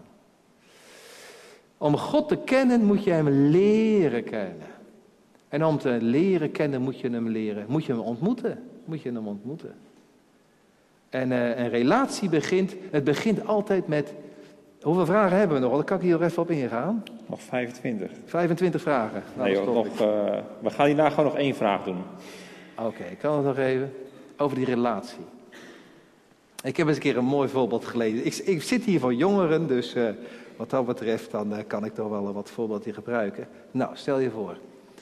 Om God te kennen moet je hem leren kennen. En om te leren kennen moet je hem leren. Moet je hem ontmoeten. Moet je hem ontmoeten. En uh, een relatie begint, het begint altijd met, hoeveel vragen hebben we nog? Dan kan ik hier nog even op ingaan. Nog vijfentwintig. vijfentwintig vragen. Nou, nee, joh, nog, uh, we gaan hierna gewoon nog één vraag doen. Oké, okay, ik kan het nog even over die relatie. Ik heb eens een keer een mooi voorbeeld gelezen. Ik, ik zit hier voor jongeren, dus uh, wat dat betreft, dan uh, kan ik toch wel uh, wat voorbeelden gebruiken. Nou, stel je voor.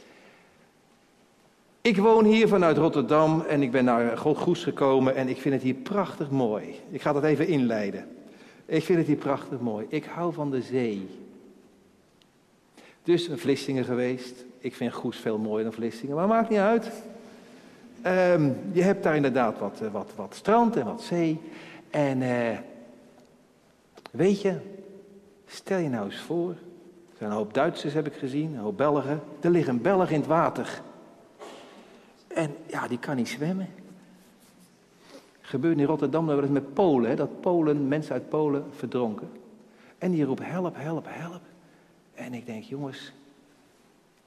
Ik woon hier vanuit Rotterdam en ik ben naar Godgoes gekomen en ik vind het hier prachtig mooi. Ik ga dat even inleiden. Ik vind het hier prachtig mooi. Ik hou van de zee. Dus een Vlissingen geweest. Ik vind Goes veel mooier dan Vlissingen, maar maakt niet uit. Um, je hebt daar inderdaad wat, uh, wat, wat strand en wat zee. En uh, weet je, stel je nou eens voor. Er zijn een hoop Duitsers heb ik gezien, een hoop Belgen. Er ligt een Belg in het water. En ja, die kan niet zwemmen. Gebeurt in Rotterdam nou wel eens met Polen, hè, dat Polen, mensen uit Polen verdronken. En die roepen help, help, help. En ik denk, jongens,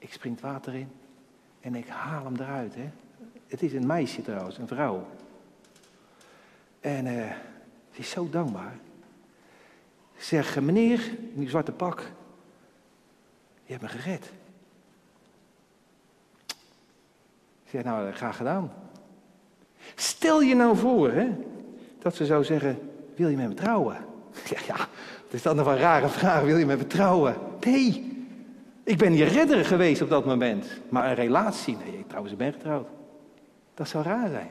Ik spring het water in en ik haal hem eruit. Hè. Het is een meisje trouwens, een vrouw. En uh, ze is zo dankbaar. Ik zeg, meneer, in die zwarte pak, je hebt me gered. Ik zeg, nou, graag gedaan. Stel je nou voor, hè, dat ze zou zeggen, wil je met me trouwen? Ik zeg, ja, wat is dat nou een rare vraag, wil je met me trouwen? Nee, ik ben je redder geweest op dat moment. Maar een relatie, nee, trouwens, ik ben getrouwd. Dat zou raar zijn.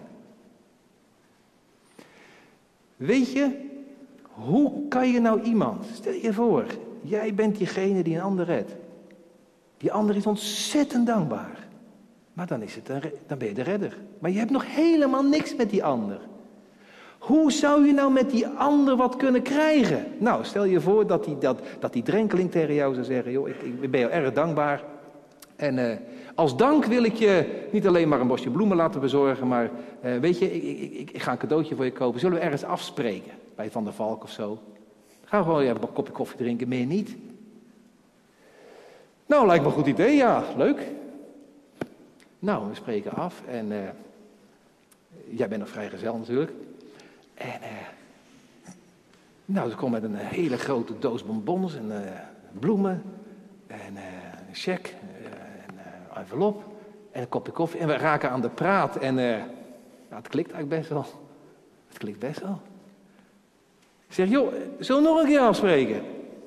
Weet je, hoe kan je nou iemand, stel je voor, jij bent diegene die een ander redt. Die ander is ontzettend dankbaar. Maar dan, is het een, dan ben je de redder. Maar je hebt nog helemaal niks met die ander. Hoe zou je nou met die ander wat kunnen krijgen? Nou, stel je voor dat die, dat, dat die drenkeling tegen jou zou zeggen, joh, ik, ik ben jou erg dankbaar. En uh, als dank wil ik je niet alleen maar een bosje bloemen laten bezorgen, maar uh, weet je, ik, ik, ik, ik ga een cadeautje voor je kopen. Zullen we ergens afspreken? Bij Van der Valk of zo. Gaan we gewoon ja, een kopje koffie drinken, meer niet. Nou, lijkt me een goed idee, ja, leuk. Nou, we spreken af en uh, jij bent nog vrijgezel natuurlijk. En uh, nou, ze komt met een hele grote doos bonbons en uh, bloemen en uh, een cheque, uh, en uh, een envelop en een kopje koffie. En we raken aan de praat en uh, nou, het klikt eigenlijk best wel. Het klikt best wel. Ik zeg, joh, zullen we nog een keer afspreken?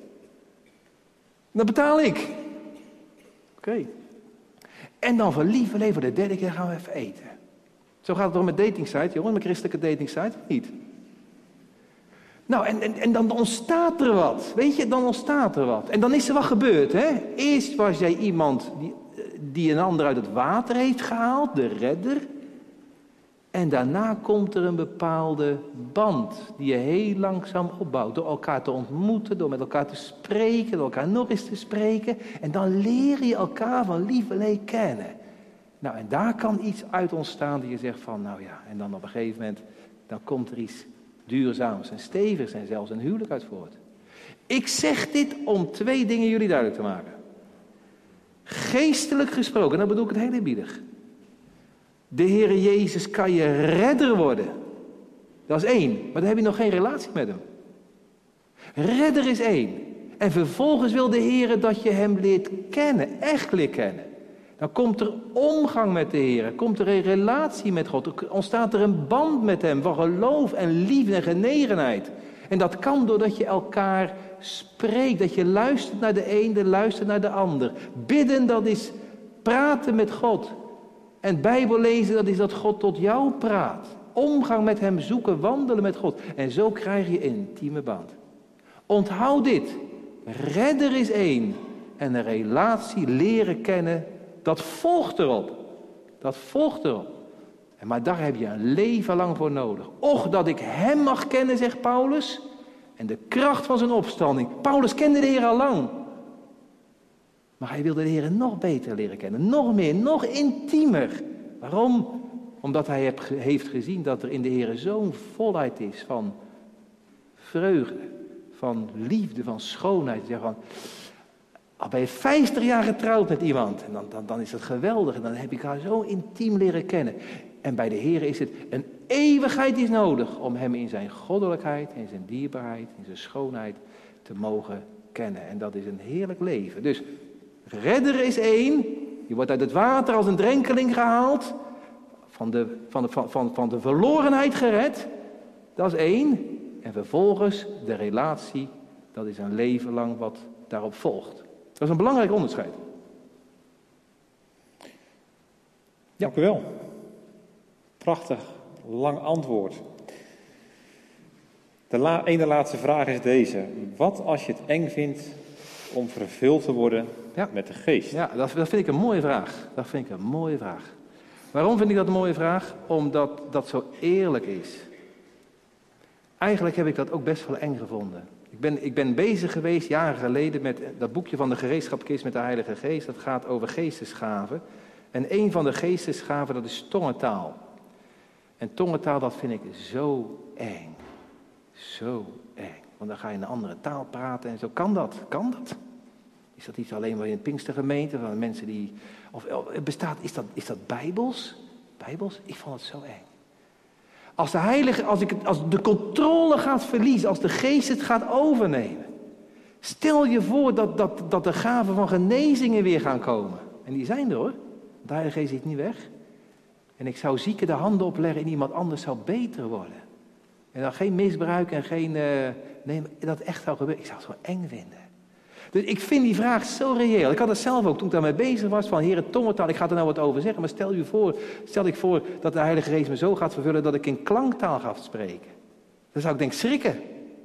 Dan betaal ik. Oké. Okay. En dan voor lieve leven, voor de derde keer gaan we even eten. Zo gaat het toch met datingsite, jongen, met christelijke datingsite, niet? Nou, en, en, en dan ontstaat er wat, weet je, dan ontstaat er wat. En dan is er wat gebeurd, hè. Eerst was jij iemand die, die een ander uit het water heeft gehaald, de redder. En daarna komt er een bepaalde band die je heel langzaam opbouwt. Door elkaar te ontmoeten, door met elkaar te spreken, door elkaar nog eens te spreken. En dan leer je elkaar van lieverlee kennen. Nou, en daar kan iets uit ontstaan die je zegt van, nou ja, en dan op een gegeven moment, dan komt er iets duurzaams en stevigs en zelfs een huwelijk uit voort. Ik zeg dit om twee dingen jullie duidelijk te maken. Geestelijk gesproken, dan bedoel ik het heel eerbiedig. De Heere Jezus kan je redder worden. Dat is één, maar dan heb je nog geen relatie met hem. Redder is één. En vervolgens wil de Heere dat je hem leert kennen, echt leert kennen. Dan komt er omgang met de Heere, komt er een relatie met God. Er ontstaat er een band met hem van geloof en liefde en genegenheid. En dat kan doordat je elkaar spreekt, dat je luistert naar de een, de luistert naar de ander. Bidden, dat is praten met God. En Bijbel lezen, dat is dat God tot jou praat. Omgang met hem zoeken, wandelen met God. En zo krijg je een intieme band. Onthoud dit. Redder is één. En een relatie leren kennen, dat volgt erop. Dat volgt erop. En maar daar heb je een leven lang voor nodig. Och, dat ik hem mag kennen, zegt Paulus. En de kracht van zijn opstanding. Paulus kende de Heer al lang. Maar hij wilde de Heer nog beter leren kennen. Nog meer, nog intiemer. Waarom? Omdat hij heeft gezien dat er in de Heer zo'n volheid is van vreugde, van liefde, van schoonheid. Ja, van, al ben je vijftig jaar getrouwd met iemand, en dan, dan, dan is het geweldig. En dan heb ik haar zo intiem leren kennen. En bij de Heer is het een eeuwigheid is nodig om hem in zijn goddelijkheid, in zijn dierbaarheid, in zijn schoonheid te mogen kennen. En dat is een heerlijk leven. Dus redder is één. Je wordt uit het water als een drenkeling gehaald. Van de, van de, van, van, van de verlorenheid gered. Dat is één. En vervolgens de relatie. Dat is een leven lang wat daarop volgt. Dat is een belangrijk onderscheid. Ja. Dank u wel. Prachtig, lang antwoord. De la- ene laatste vraag is deze. Wat als je het eng vindt om vervuld te worden ja. met de geest? Ja, dat, dat vind ik een mooie vraag. Dat vind ik een mooie vraag. Waarom vind ik dat een mooie vraag? Omdat dat zo eerlijk is. Eigenlijk heb ik dat ook best wel eng gevonden. Ik ben, ik ben bezig geweest jaren geleden met dat boekje van de gereedschapkist met de Heilige Geest. Dat gaat over geestesgaven. En een van de geestesgaven, dat is tongentaal. En tongentaal, dat vind ik zo eng. Zo eng. Want dan ga je in een andere taal praten en zo. Kan dat? Kan dat? Is dat iets alleen maar in de Pinkstergemeente, van mensen die... Of bestaat, is dat, is dat bijbels? Bijbels? Ik vond het zo eng. Als de heilige, als, ik, als de controle gaat verliezen, als de geest het gaat overnemen. Stel je voor dat, dat, dat de gaven van genezingen weer gaan komen. En die zijn er hoor. De heilige geest is niet weg. En ik zou zieken de handen opleggen en iemand anders zou beter worden. En dan geen misbruik en geen... Uh, nee, dat echt zou gebeuren. Ik zou het zo eng vinden. Dus ik vind die vraag zo reëel. Ik had het zelf ook toen ik daarmee bezig was. Van Heere tongentaal, ik ga er nou wat over zeggen. Maar stel je voor, stel ik voor dat de Heilige Geest me zo gaat vervullen dat ik in klanktaal ga spreken. Dan zou ik denk schrikken.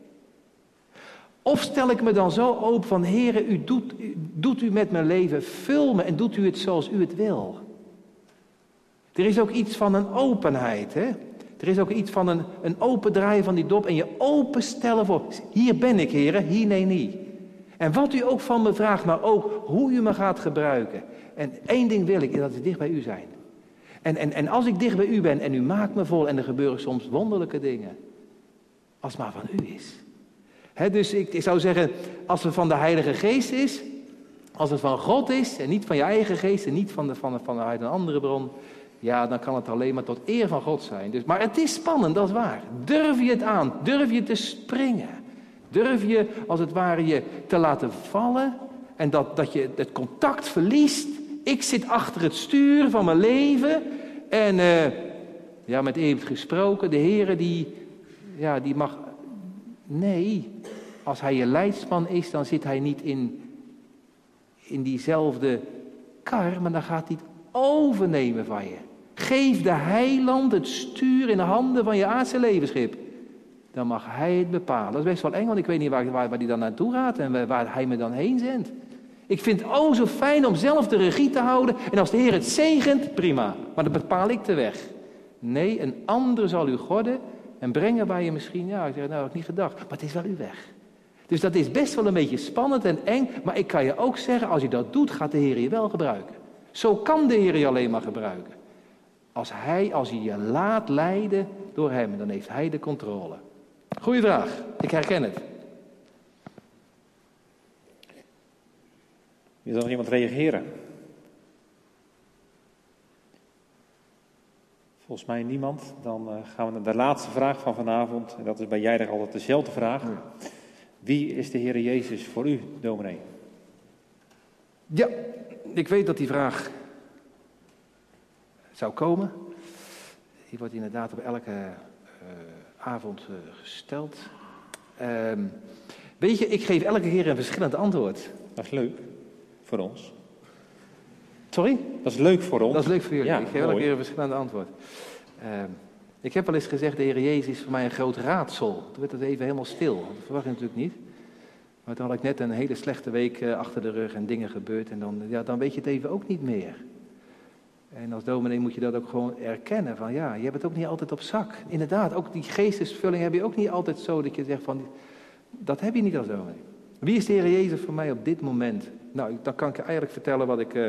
Of stel ik me dan zo open van Heere, u doet, u, doet u met mijn leven, vul me en doet u het zoals u het wil. Er is ook iets van een openheid, hè. Er is ook iets van een, een opendraaien van die dop en je openstellen voor, hier ben ik Heere, hier nee niet. En wat u ook van me vraagt, maar ook hoe u me gaat gebruiken. En één ding wil ik, dat is dicht bij u zijn. En, en, en als ik dicht bij u ben en u maakt me vol en er gebeuren soms wonderlijke dingen. Als het maar van u is. He, dus ik, ik zou zeggen, als het van de Heilige Geest is, als het van God is en niet van je eigen geest en niet van, de, van, de, van de, uit een andere bron. Ja, dan kan het alleen maar tot eer van God zijn. Dus, maar het is spannend, dat is waar. Durf je het aan? Durf je te springen? Durf je, als het ware, je te laten vallen en dat, dat je het contact verliest. Ik zit achter het stuur van mijn leven en, uh, ja, met eeuwig gesproken, de Heere die, ja, die mag... Nee, als hij je leidsman is, dan zit hij niet in, in diezelfde kar, maar dan gaat hij het overnemen van je. Geef de heiland het stuur in de handen van je aardse levensschip. Dan mag hij het bepalen. Dat is best wel eng, want ik weet niet waar, waar, waar hij dan naartoe gaat en waar hij me dan heen zendt. Ik vind het oh zo fijn om zelf de regie te houden. En als de Heer het zegent, prima. Maar dan bepaal ik de weg. Nee, een ander zal u gorden en brengen waar je misschien... Ja, ik zeg, nou, heb ik niet gedacht. Maar het is wel uw weg. Dus dat is best wel een beetje spannend en eng. Maar ik kan je ook zeggen, als je dat doet, gaat de Heer je wel gebruiken. Zo kan de Heer je alleen maar gebruiken. Als hij, als je je laat leiden door hem, dan heeft hij de controle. Goeie vraag. Ik herken het. Wil er nog iemand reageren? Volgens mij niemand. Dan uh, gaan we naar de laatste vraag van vanavond. En dat is bij jij er altijd dezelfde vraag. Ja. Wie is de Heer Jezus voor u, dominee? Ja, ik weet dat die vraag zou komen. Die wordt inderdaad op elke uh, avond uh, gesteld. Uh, weet je, ik geef elke keer een verschillend antwoord. Dat is leuk voor ons. Sorry? Dat is leuk voor ons. Dat is leuk voor jullie. Ja, ik geef elke keer een verschillend antwoord. Uh, ik heb wel eens gezegd, de Heer Jezus is voor mij een groot raadsel. Toen werd het even helemaal stil. Dat verwacht je natuurlijk niet. Maar toen had ik net een hele slechte week uh, achter de rug en dingen gebeurd. En dan, ja, dan weet je het even ook niet meer. En als dominee moet je dat ook gewoon erkennen. Van ja, je hebt het ook niet altijd op zak. Inderdaad, ook die geestesvulling heb je ook niet altijd zo dat je zegt van... Dat heb je niet als dominee. Wie is de Heer Jezus voor mij op dit moment? Nou, dan kan ik je eigenlijk vertellen wat ik, uh,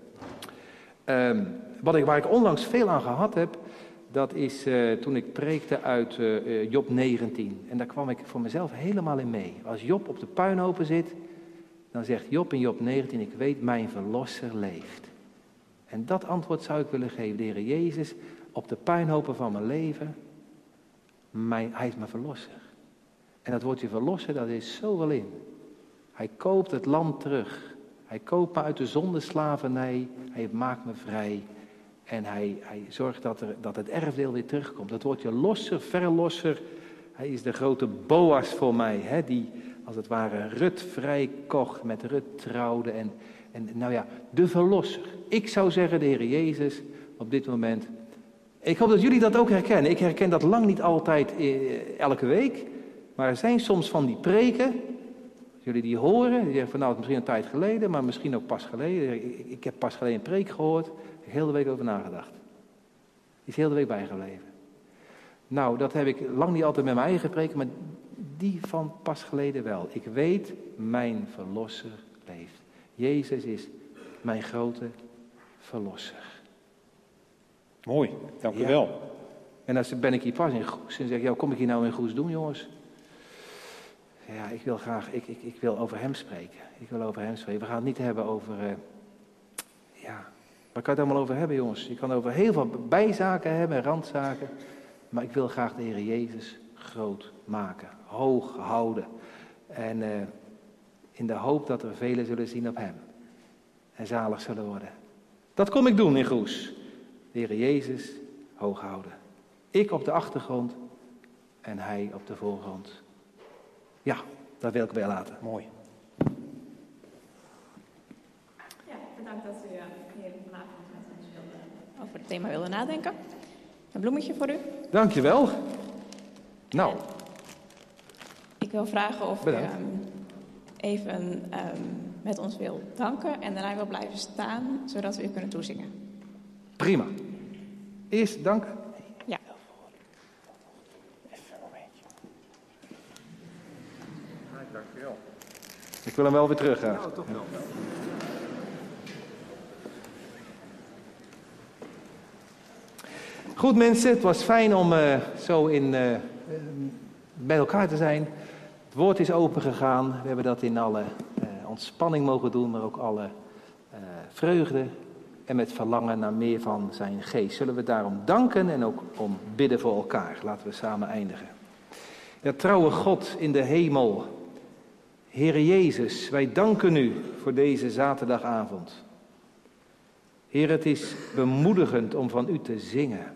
um, wat ik, waar ik onlangs veel aan gehad heb. Dat is uh, toen ik preekte uit uh, Job negentien. En daar kwam ik voor mezelf helemaal in mee. Als Job op de puinhopen zit, dan zegt Job in Job negentien... Ik weet, mijn verlosser leeft. En dat antwoord zou ik willen geven. De Heer Jezus, op de puinhopen van mijn leven, mijn, hij is mijn verlosser. En dat woordje verlosser, dat is zo wel in. Hij koopt het land terug. Hij koopt me uit de zondeslavernij. Hij maakt me vrij. En hij, hij zorgt dat, er, dat het erfdeel weer terugkomt. Dat woordje losser, verlosser. Hij is de grote Boas voor mij. Hè, die als het ware Rut vrij kocht, met Rut trouwde. En, en nou ja, de verlosser. Ik zou zeggen, de Heer Jezus op dit moment. Ik hoop dat jullie dat ook herkennen. Ik herken dat lang niet altijd eh, elke week. Maar er zijn soms van die preken. Als jullie die horen, die zeggen van nou, het is misschien een tijd geleden, maar misschien ook pas geleden. Ik, ik heb pas geleden een preek gehoord. Ik heb heel de week over nagedacht. Die is heel de week bijgebleven. Nou, dat heb ik lang niet altijd met mijn eigen preken, maar die van pas geleden wel. Ik weet, mijn verlosser leeft. Jezus is mijn grote verlosser. Mooi, dank u ja. wel. En dan ben ik hier pas in Goes en zeg ik, ja, kom ik hier nou in Goes doen, jongens? Ja, ik wil graag, ik, ik, ik wil over hem spreken. Ik wil over hem spreken. We gaan het niet hebben over, uh, ja, waar kan je het allemaal over hebben, jongens? Je kan over heel veel bijzaken hebben, randzaken. Maar ik wil graag de Heer Jezus groot maken, hoog houden. En uh, in de hoop dat er velen zullen zien op hem. En zalig zullen worden. Dat kom ik doen in Goes. De Heer Jezus hoog houden. Ik op de achtergrond en hij op de voorgrond. Ja, dat wil ik bij laten. Mooi. Ja, bedankt dat u uh, hier vanavond met ons wilde, over het thema wilde nadenken. Een bloemetje voor u. Dankjewel. Nou. Ik wil vragen of Bedankt. u um, even um, met ons wil danken en daarna wil blijven staan, zodat we u kunnen toezingen. Prima. Eerst dank. Ja. Even een momentje. Dankjewel. Ik wil hem wel weer terug gaan. Ja, toch wel. Goed mensen, het was fijn om uh, zo in, uh, bij elkaar te zijn. Het woord is open gegaan. We hebben dat in alle uh, ontspanning mogen doen, maar ook alle uh, vreugde. En met verlangen naar meer van zijn geest. Zullen we daarom danken en ook om bidden voor elkaar. Laten we samen eindigen. Ja, trouwe God in de hemel. Heere Jezus, wij danken u voor deze zaterdagavond. Heer, het is bemoedigend om van u te zingen.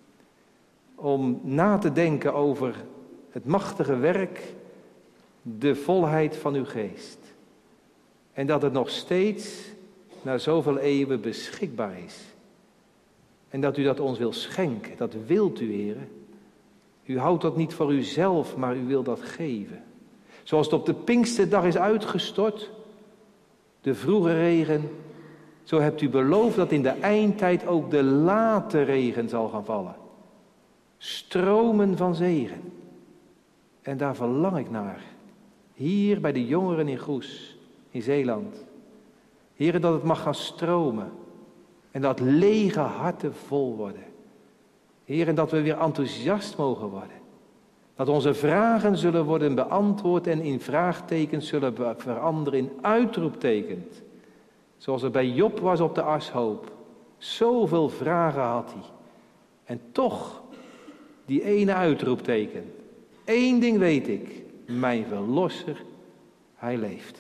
Om na te denken over het machtige werk, de volheid van uw geest. En dat het nog steeds, na zoveel eeuwen, beschikbaar is. En dat u dat ons wil schenken, dat wilt u, Heer. U houdt dat niet voor uzelf, maar u wilt dat geven. Zoals het op de Pinksterdag is uitgestort, de vroege regen, zo hebt u beloofd dat in de eindtijd ook de late regen zal gaan vallen. Stromen van zegen. En daar verlang ik naar. Hier bij de jongeren in Goes, in Zeeland. Heere, dat het mag gaan stromen. En dat lege harten vol worden. Heer, en dat we weer enthousiast mogen worden. Dat onze vragen zullen worden beantwoord en in vraagtekens zullen veranderen in uitroeptekens. Zoals het bij Job was op de arshoop. Zoveel vragen had hij. En toch die ene uitroepteken. Eén ding weet ik. Mijn verlosser, hij leeft.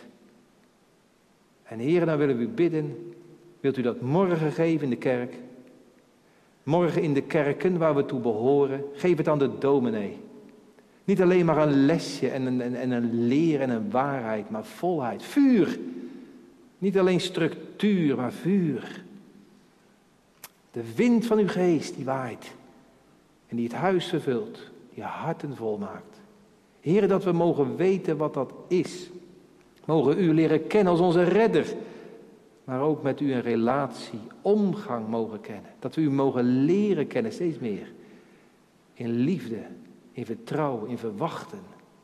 En Heer, dan willen we u bidden. Wilt u dat morgen geven in de kerk? Morgen in de kerken waar we toe behoren. Geef het aan de dominee. Niet alleen maar een lesje en een, en, en een leer en een waarheid, maar volheid. Vuur. Niet alleen structuur, maar vuur. De wind van uw geest die waait. En die het huis vervult. Die harten volmaakt. Heere, dat we mogen weten wat dat is. Mogen u leren kennen als onze redder. Maar ook met u een relatie, omgang mogen kennen. Dat we u mogen leren kennen, steeds meer. In liefde, in vertrouwen, in verwachten.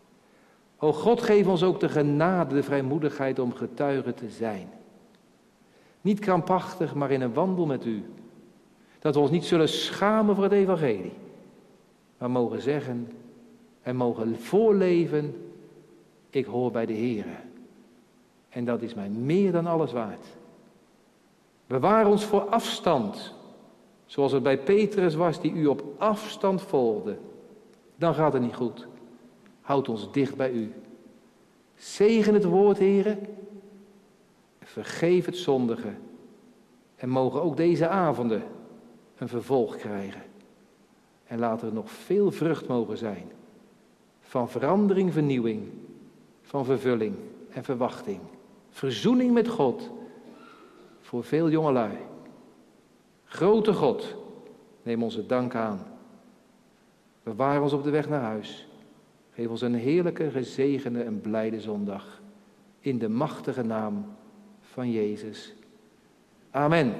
O God, geef ons ook de genade, de vrijmoedigheid om getuige te zijn. Niet krampachtig, maar in een wandel met u. Dat we ons niet zullen schamen voor het evangelie. Maar mogen zeggen en mogen voorleven, ik hoor bij de Heere. En dat is mij meer dan alles waard. Bewaar ons voor afstand, zoals het bij Petrus was die u op afstand volgde. Dan gaat het niet goed. Houd ons dicht bij u. Zegen het woord, Heere. Vergeef het zondige. En mogen ook deze avonden een vervolg krijgen. En laten er nog veel vrucht mogen zijn. Van verandering, vernieuwing. Van vervulling en verwachting. Verzoening met God. Voor veel jongelui. Grote God, neem onze dank aan. Bewaar ons op de weg naar huis. Geef ons een heerlijke, gezegende en blijde zondag. In de machtige naam van Jezus. Amen.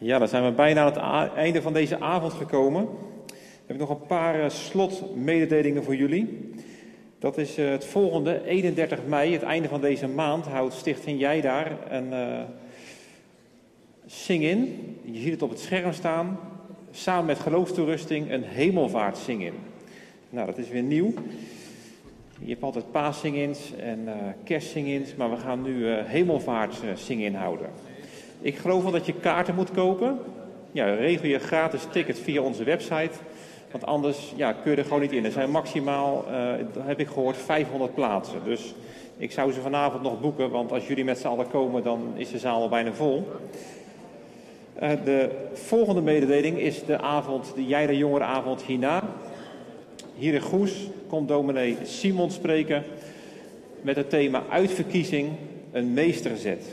Ja, dan zijn we bijna aan het a- einde van deze avond gekomen. Dan heb ik nog een paar uh, slotmededelingen voor jullie. Dat is uh, het volgende, eenendertig mei, het einde van deze maand, houdt Stichting Jij daar een uh, sing-in. Je ziet het op het scherm staan. Samen met geloofstoerusting een hemelvaart sing-in. Nou, dat is weer nieuw. Je hebt altijd paassing-ins en uh, kerstsing-ins, maar we gaan nu uh, hemelvaart uh, sing-in houden. Ik geloof wel dat je kaarten moet kopen. Ja, regel je gratis ticket via onze website. Want anders ja, kun je er gewoon niet in. Er zijn maximaal, uh, dat heb ik gehoord, vijfhonderd plaatsen. Dus ik zou ze vanavond nog boeken, want als jullie met z'n allen komen, dan is de zaal al bijna vol. Uh, de volgende mededeling is de avond, de Jij de Jongerenavond hierna. Hier in Goes komt dominee Simon spreken met het thema uitverkiezing, een meesterzet.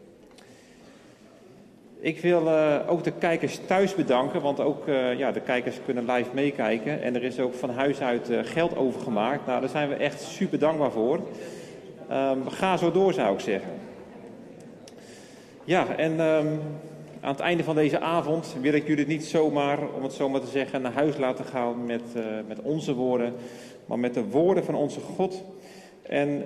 Ik wil uh, ook de kijkers thuis bedanken, want ook uh, ja, de kijkers kunnen live meekijken. En er is ook van huis uit uh, geld overgemaakt. Nou, daar zijn we echt super dankbaar voor. Um, ga zo door, zou ik zeggen. Ja, en um, aan het einde van deze avond wil ik jullie niet zomaar, om het zo maar te zeggen, naar huis laten gaan met, uh, met onze woorden, maar met de woorden van onze God. En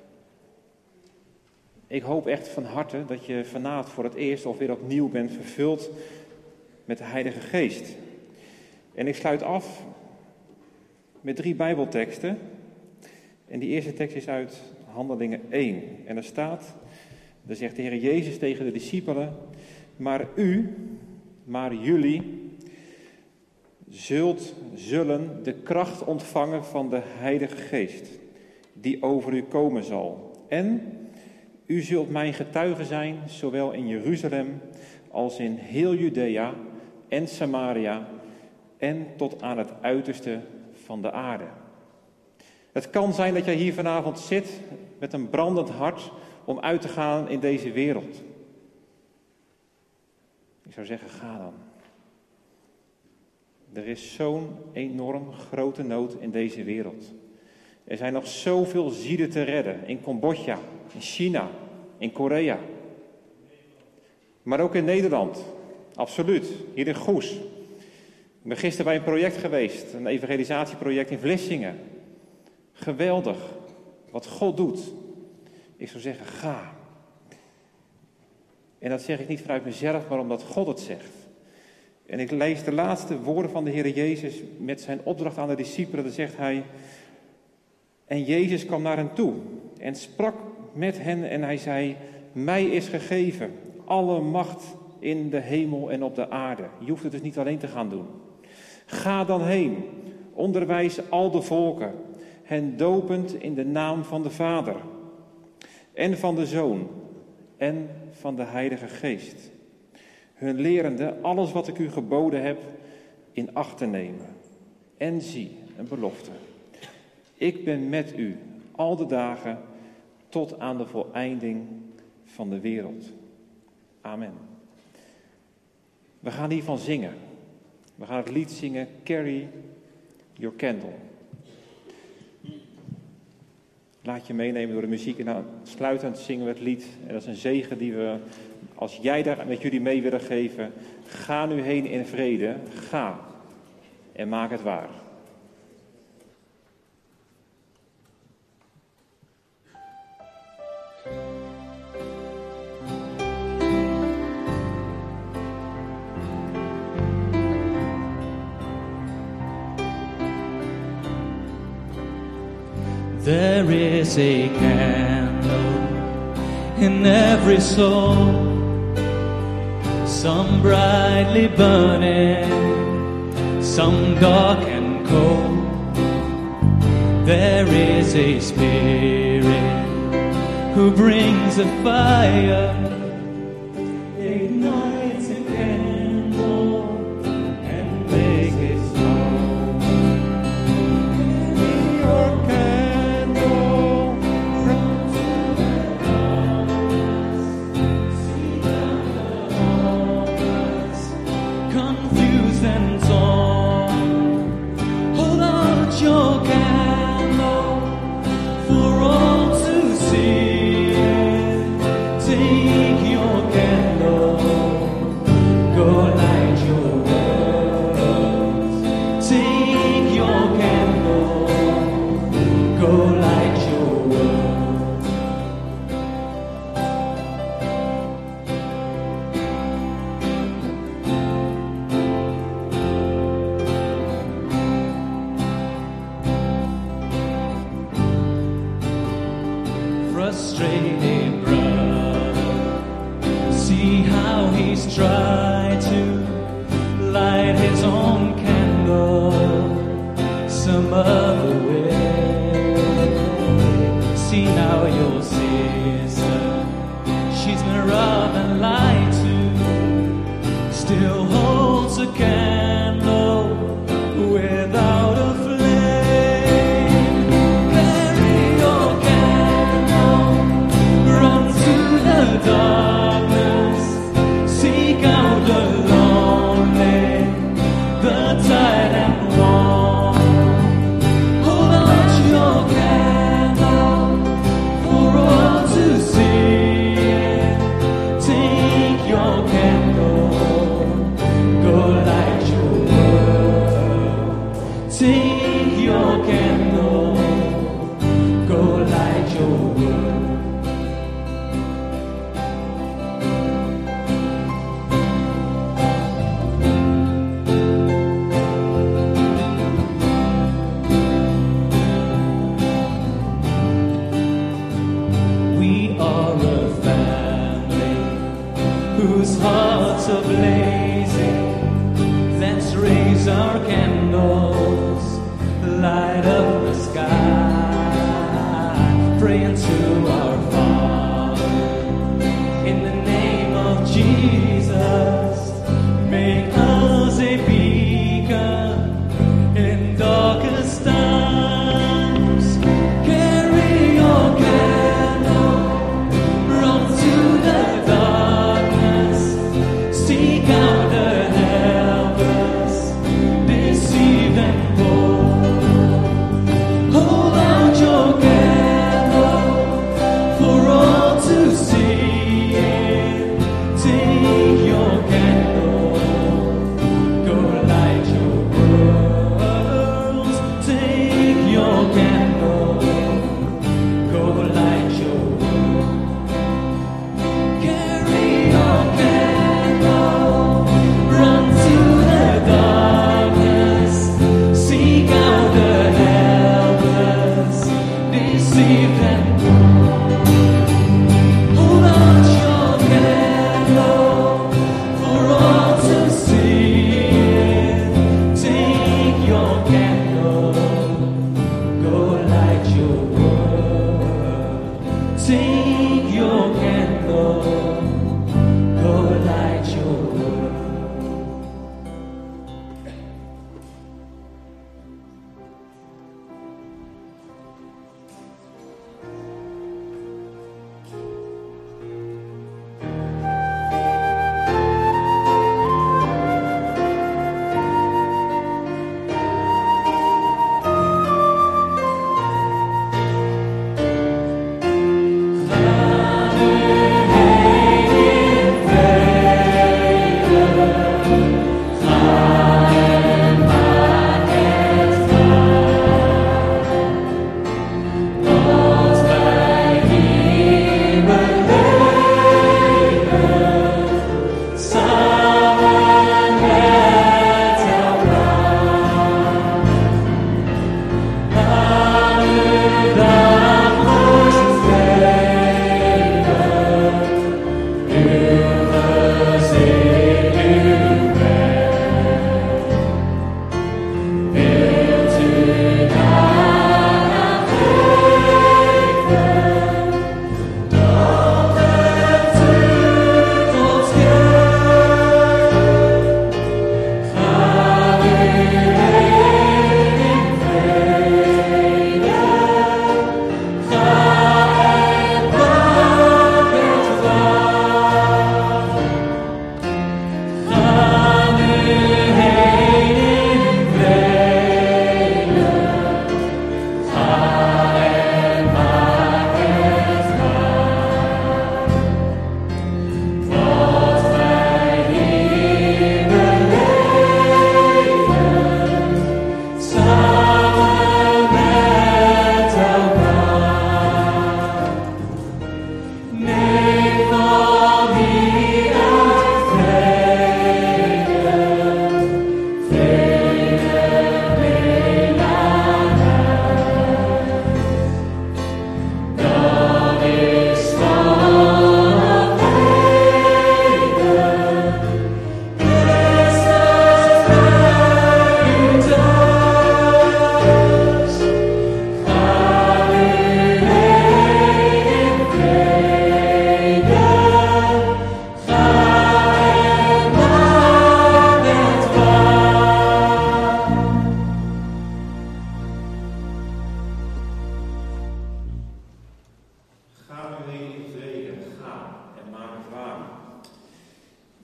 ik hoop echt van harte dat je vanavond voor het eerst of weer opnieuw bent vervuld met de Heilige Geest. En ik sluit af met drie Bijbelteksten. En die eerste tekst is uit Handelingen één. En er staat, daar zegt de Heer Jezus tegen de discipelen: maar u, maar jullie, zult, zullen de kracht ontvangen van de Heilige Geest, die over u komen zal. En u zult mijn getuige zijn, zowel in Jeruzalem als in heel Judea en Samaria en tot aan het uiterste van de aarde. Het kan zijn dat jij hier vanavond zit met een brandend hart om uit te gaan in deze wereld. Ik zou zeggen, ga dan. Er is zo'n enorm grote nood in deze wereld. Er zijn nog zoveel zielen te redden in Cambodja, in China, in Korea. Maar ook in Nederland. Absoluut. Hier in Goes. Ik ben gisteren bij een project geweest. Een evangelisatieproject in Vlissingen. Geweldig. Wat God doet. Ik zou zeggen, ga. En dat zeg ik niet vanuit mezelf, maar omdat God het zegt. En ik lees de laatste woorden van de Heer Jezus met zijn opdracht aan de discipelen. Dan zegt hij: en Jezus kwam naar hen toe en sprak met hen en hij zei: mij is gegeven alle macht in de hemel en op de aarde. Je hoeft het dus niet alleen te gaan doen. Ga dan heen, onderwijs al de volken, hen dopend in de naam van de Vader en van de Zoon en van de Heilige Geest. Hun lerende alles wat ik u geboden heb in acht te nemen. En zie, een belofte. Ik ben met u al de dagen tot aan de voleinding van de wereld. Amen. We gaan hiervan zingen. We gaan het lied zingen, Carry Your Candle. Laat je meenemen door de muziek en dan sluitend zingen we het lied. En dat is een zegen die we, als jij daar met jullie mee willen geven, ga nu heen in vrede, ga en maak het waar. There is a candle in every soul, some brightly burning, some dark and cold. There is a spirit who brings a fire, ignites a candle and makes it slow. Your candle from to the darkness, see down the darkness, confused and torn. Hold out your candle for all to see. Take always tried to light his own candle some other way. See now your sister, she's been robbed and lied to, still holds a candle without a flame. Carry your candle, run to the darkness, seek out the lonely, the tired and worn. Hold out your candle for all to see. Take your candle, go light your world. Take your candle, go light your world. We are a family whose hearts are blazing. Let's raise our candles, light up the sky, praying to our Father in the name of Jesus. Make us a beacon in darkest times. Carry your candle, run to the darkness, seek out the helpless, deceived and poor.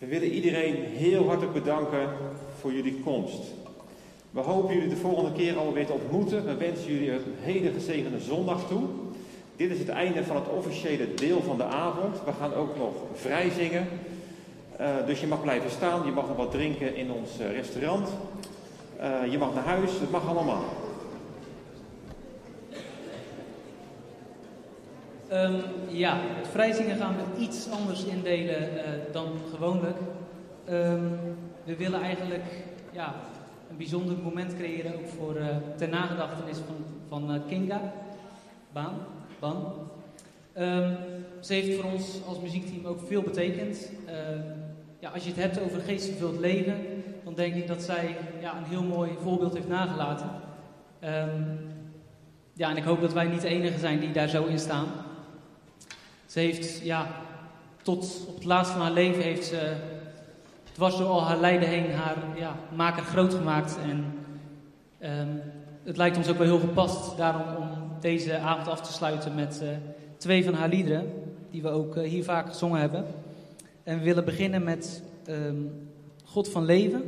We willen iedereen heel hartelijk bedanken voor jullie komst. We hopen jullie de volgende keer alweer te ontmoeten. We wensen jullie een hele gezegende zondag toe. Dit is het einde van het officiële deel van de avond. We gaan ook nog vrij zingen. Uh, dus je mag blijven staan, je mag nog wat drinken in ons uh, restaurant. Uh, je mag naar huis, het mag allemaal. Um, ja, het vrijzingen gaan we iets anders indelen uh, dan gewoonlijk. Um, we willen eigenlijk ja, een bijzonder moment creëren, ook voor uh, ter nagedachtenis van, van uh, Kinga Baan. Ban. Um, ze heeft voor ons als muziekteam ook veel betekend. Uh, ja, als je het hebt over geestvervuld leven, dan denk ik dat zij ja, een heel mooi voorbeeld heeft nagelaten. Um, ja, en ik hoop dat wij niet de enige zijn die daar zo in staan. Ze heeft, ja, tot op het laatst van haar leven heeft ze dwars door al haar lijden heen haar ja, maker groot gemaakt. En um, het lijkt ons ook wel heel gepast daarom om deze avond af te sluiten met uh, twee van haar liederen, die we ook uh, hier vaak gezongen hebben. En we willen beginnen met um, God van Leven.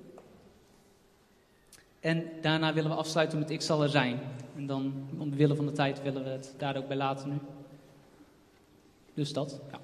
En daarna willen we afsluiten met Ik zal er zijn. En dan, omwille van de tijd, willen we het daar ook bij laten nu. Dus dat, ja.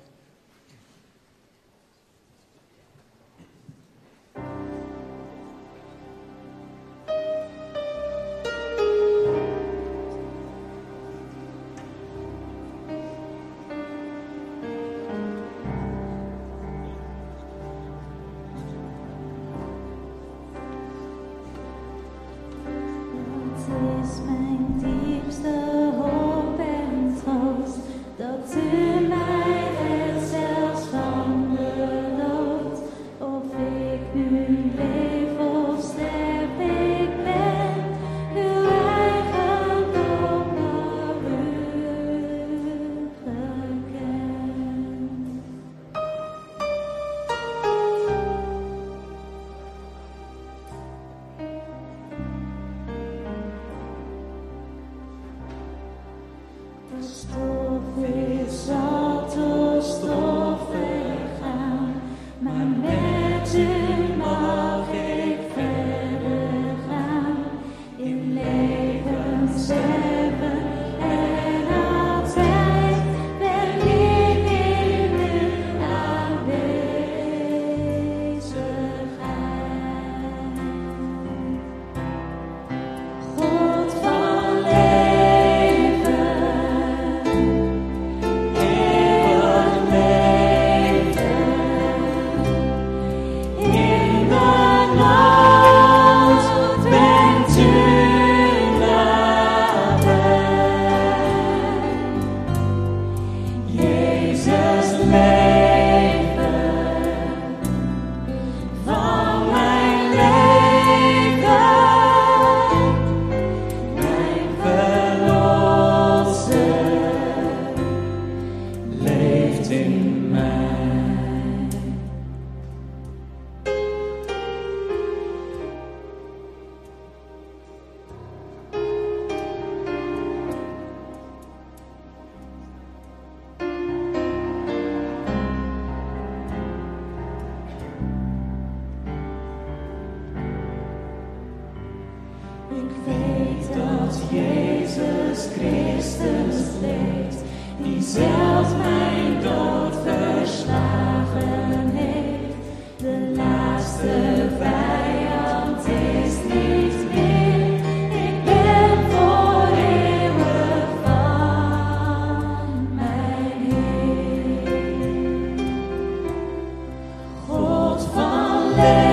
Let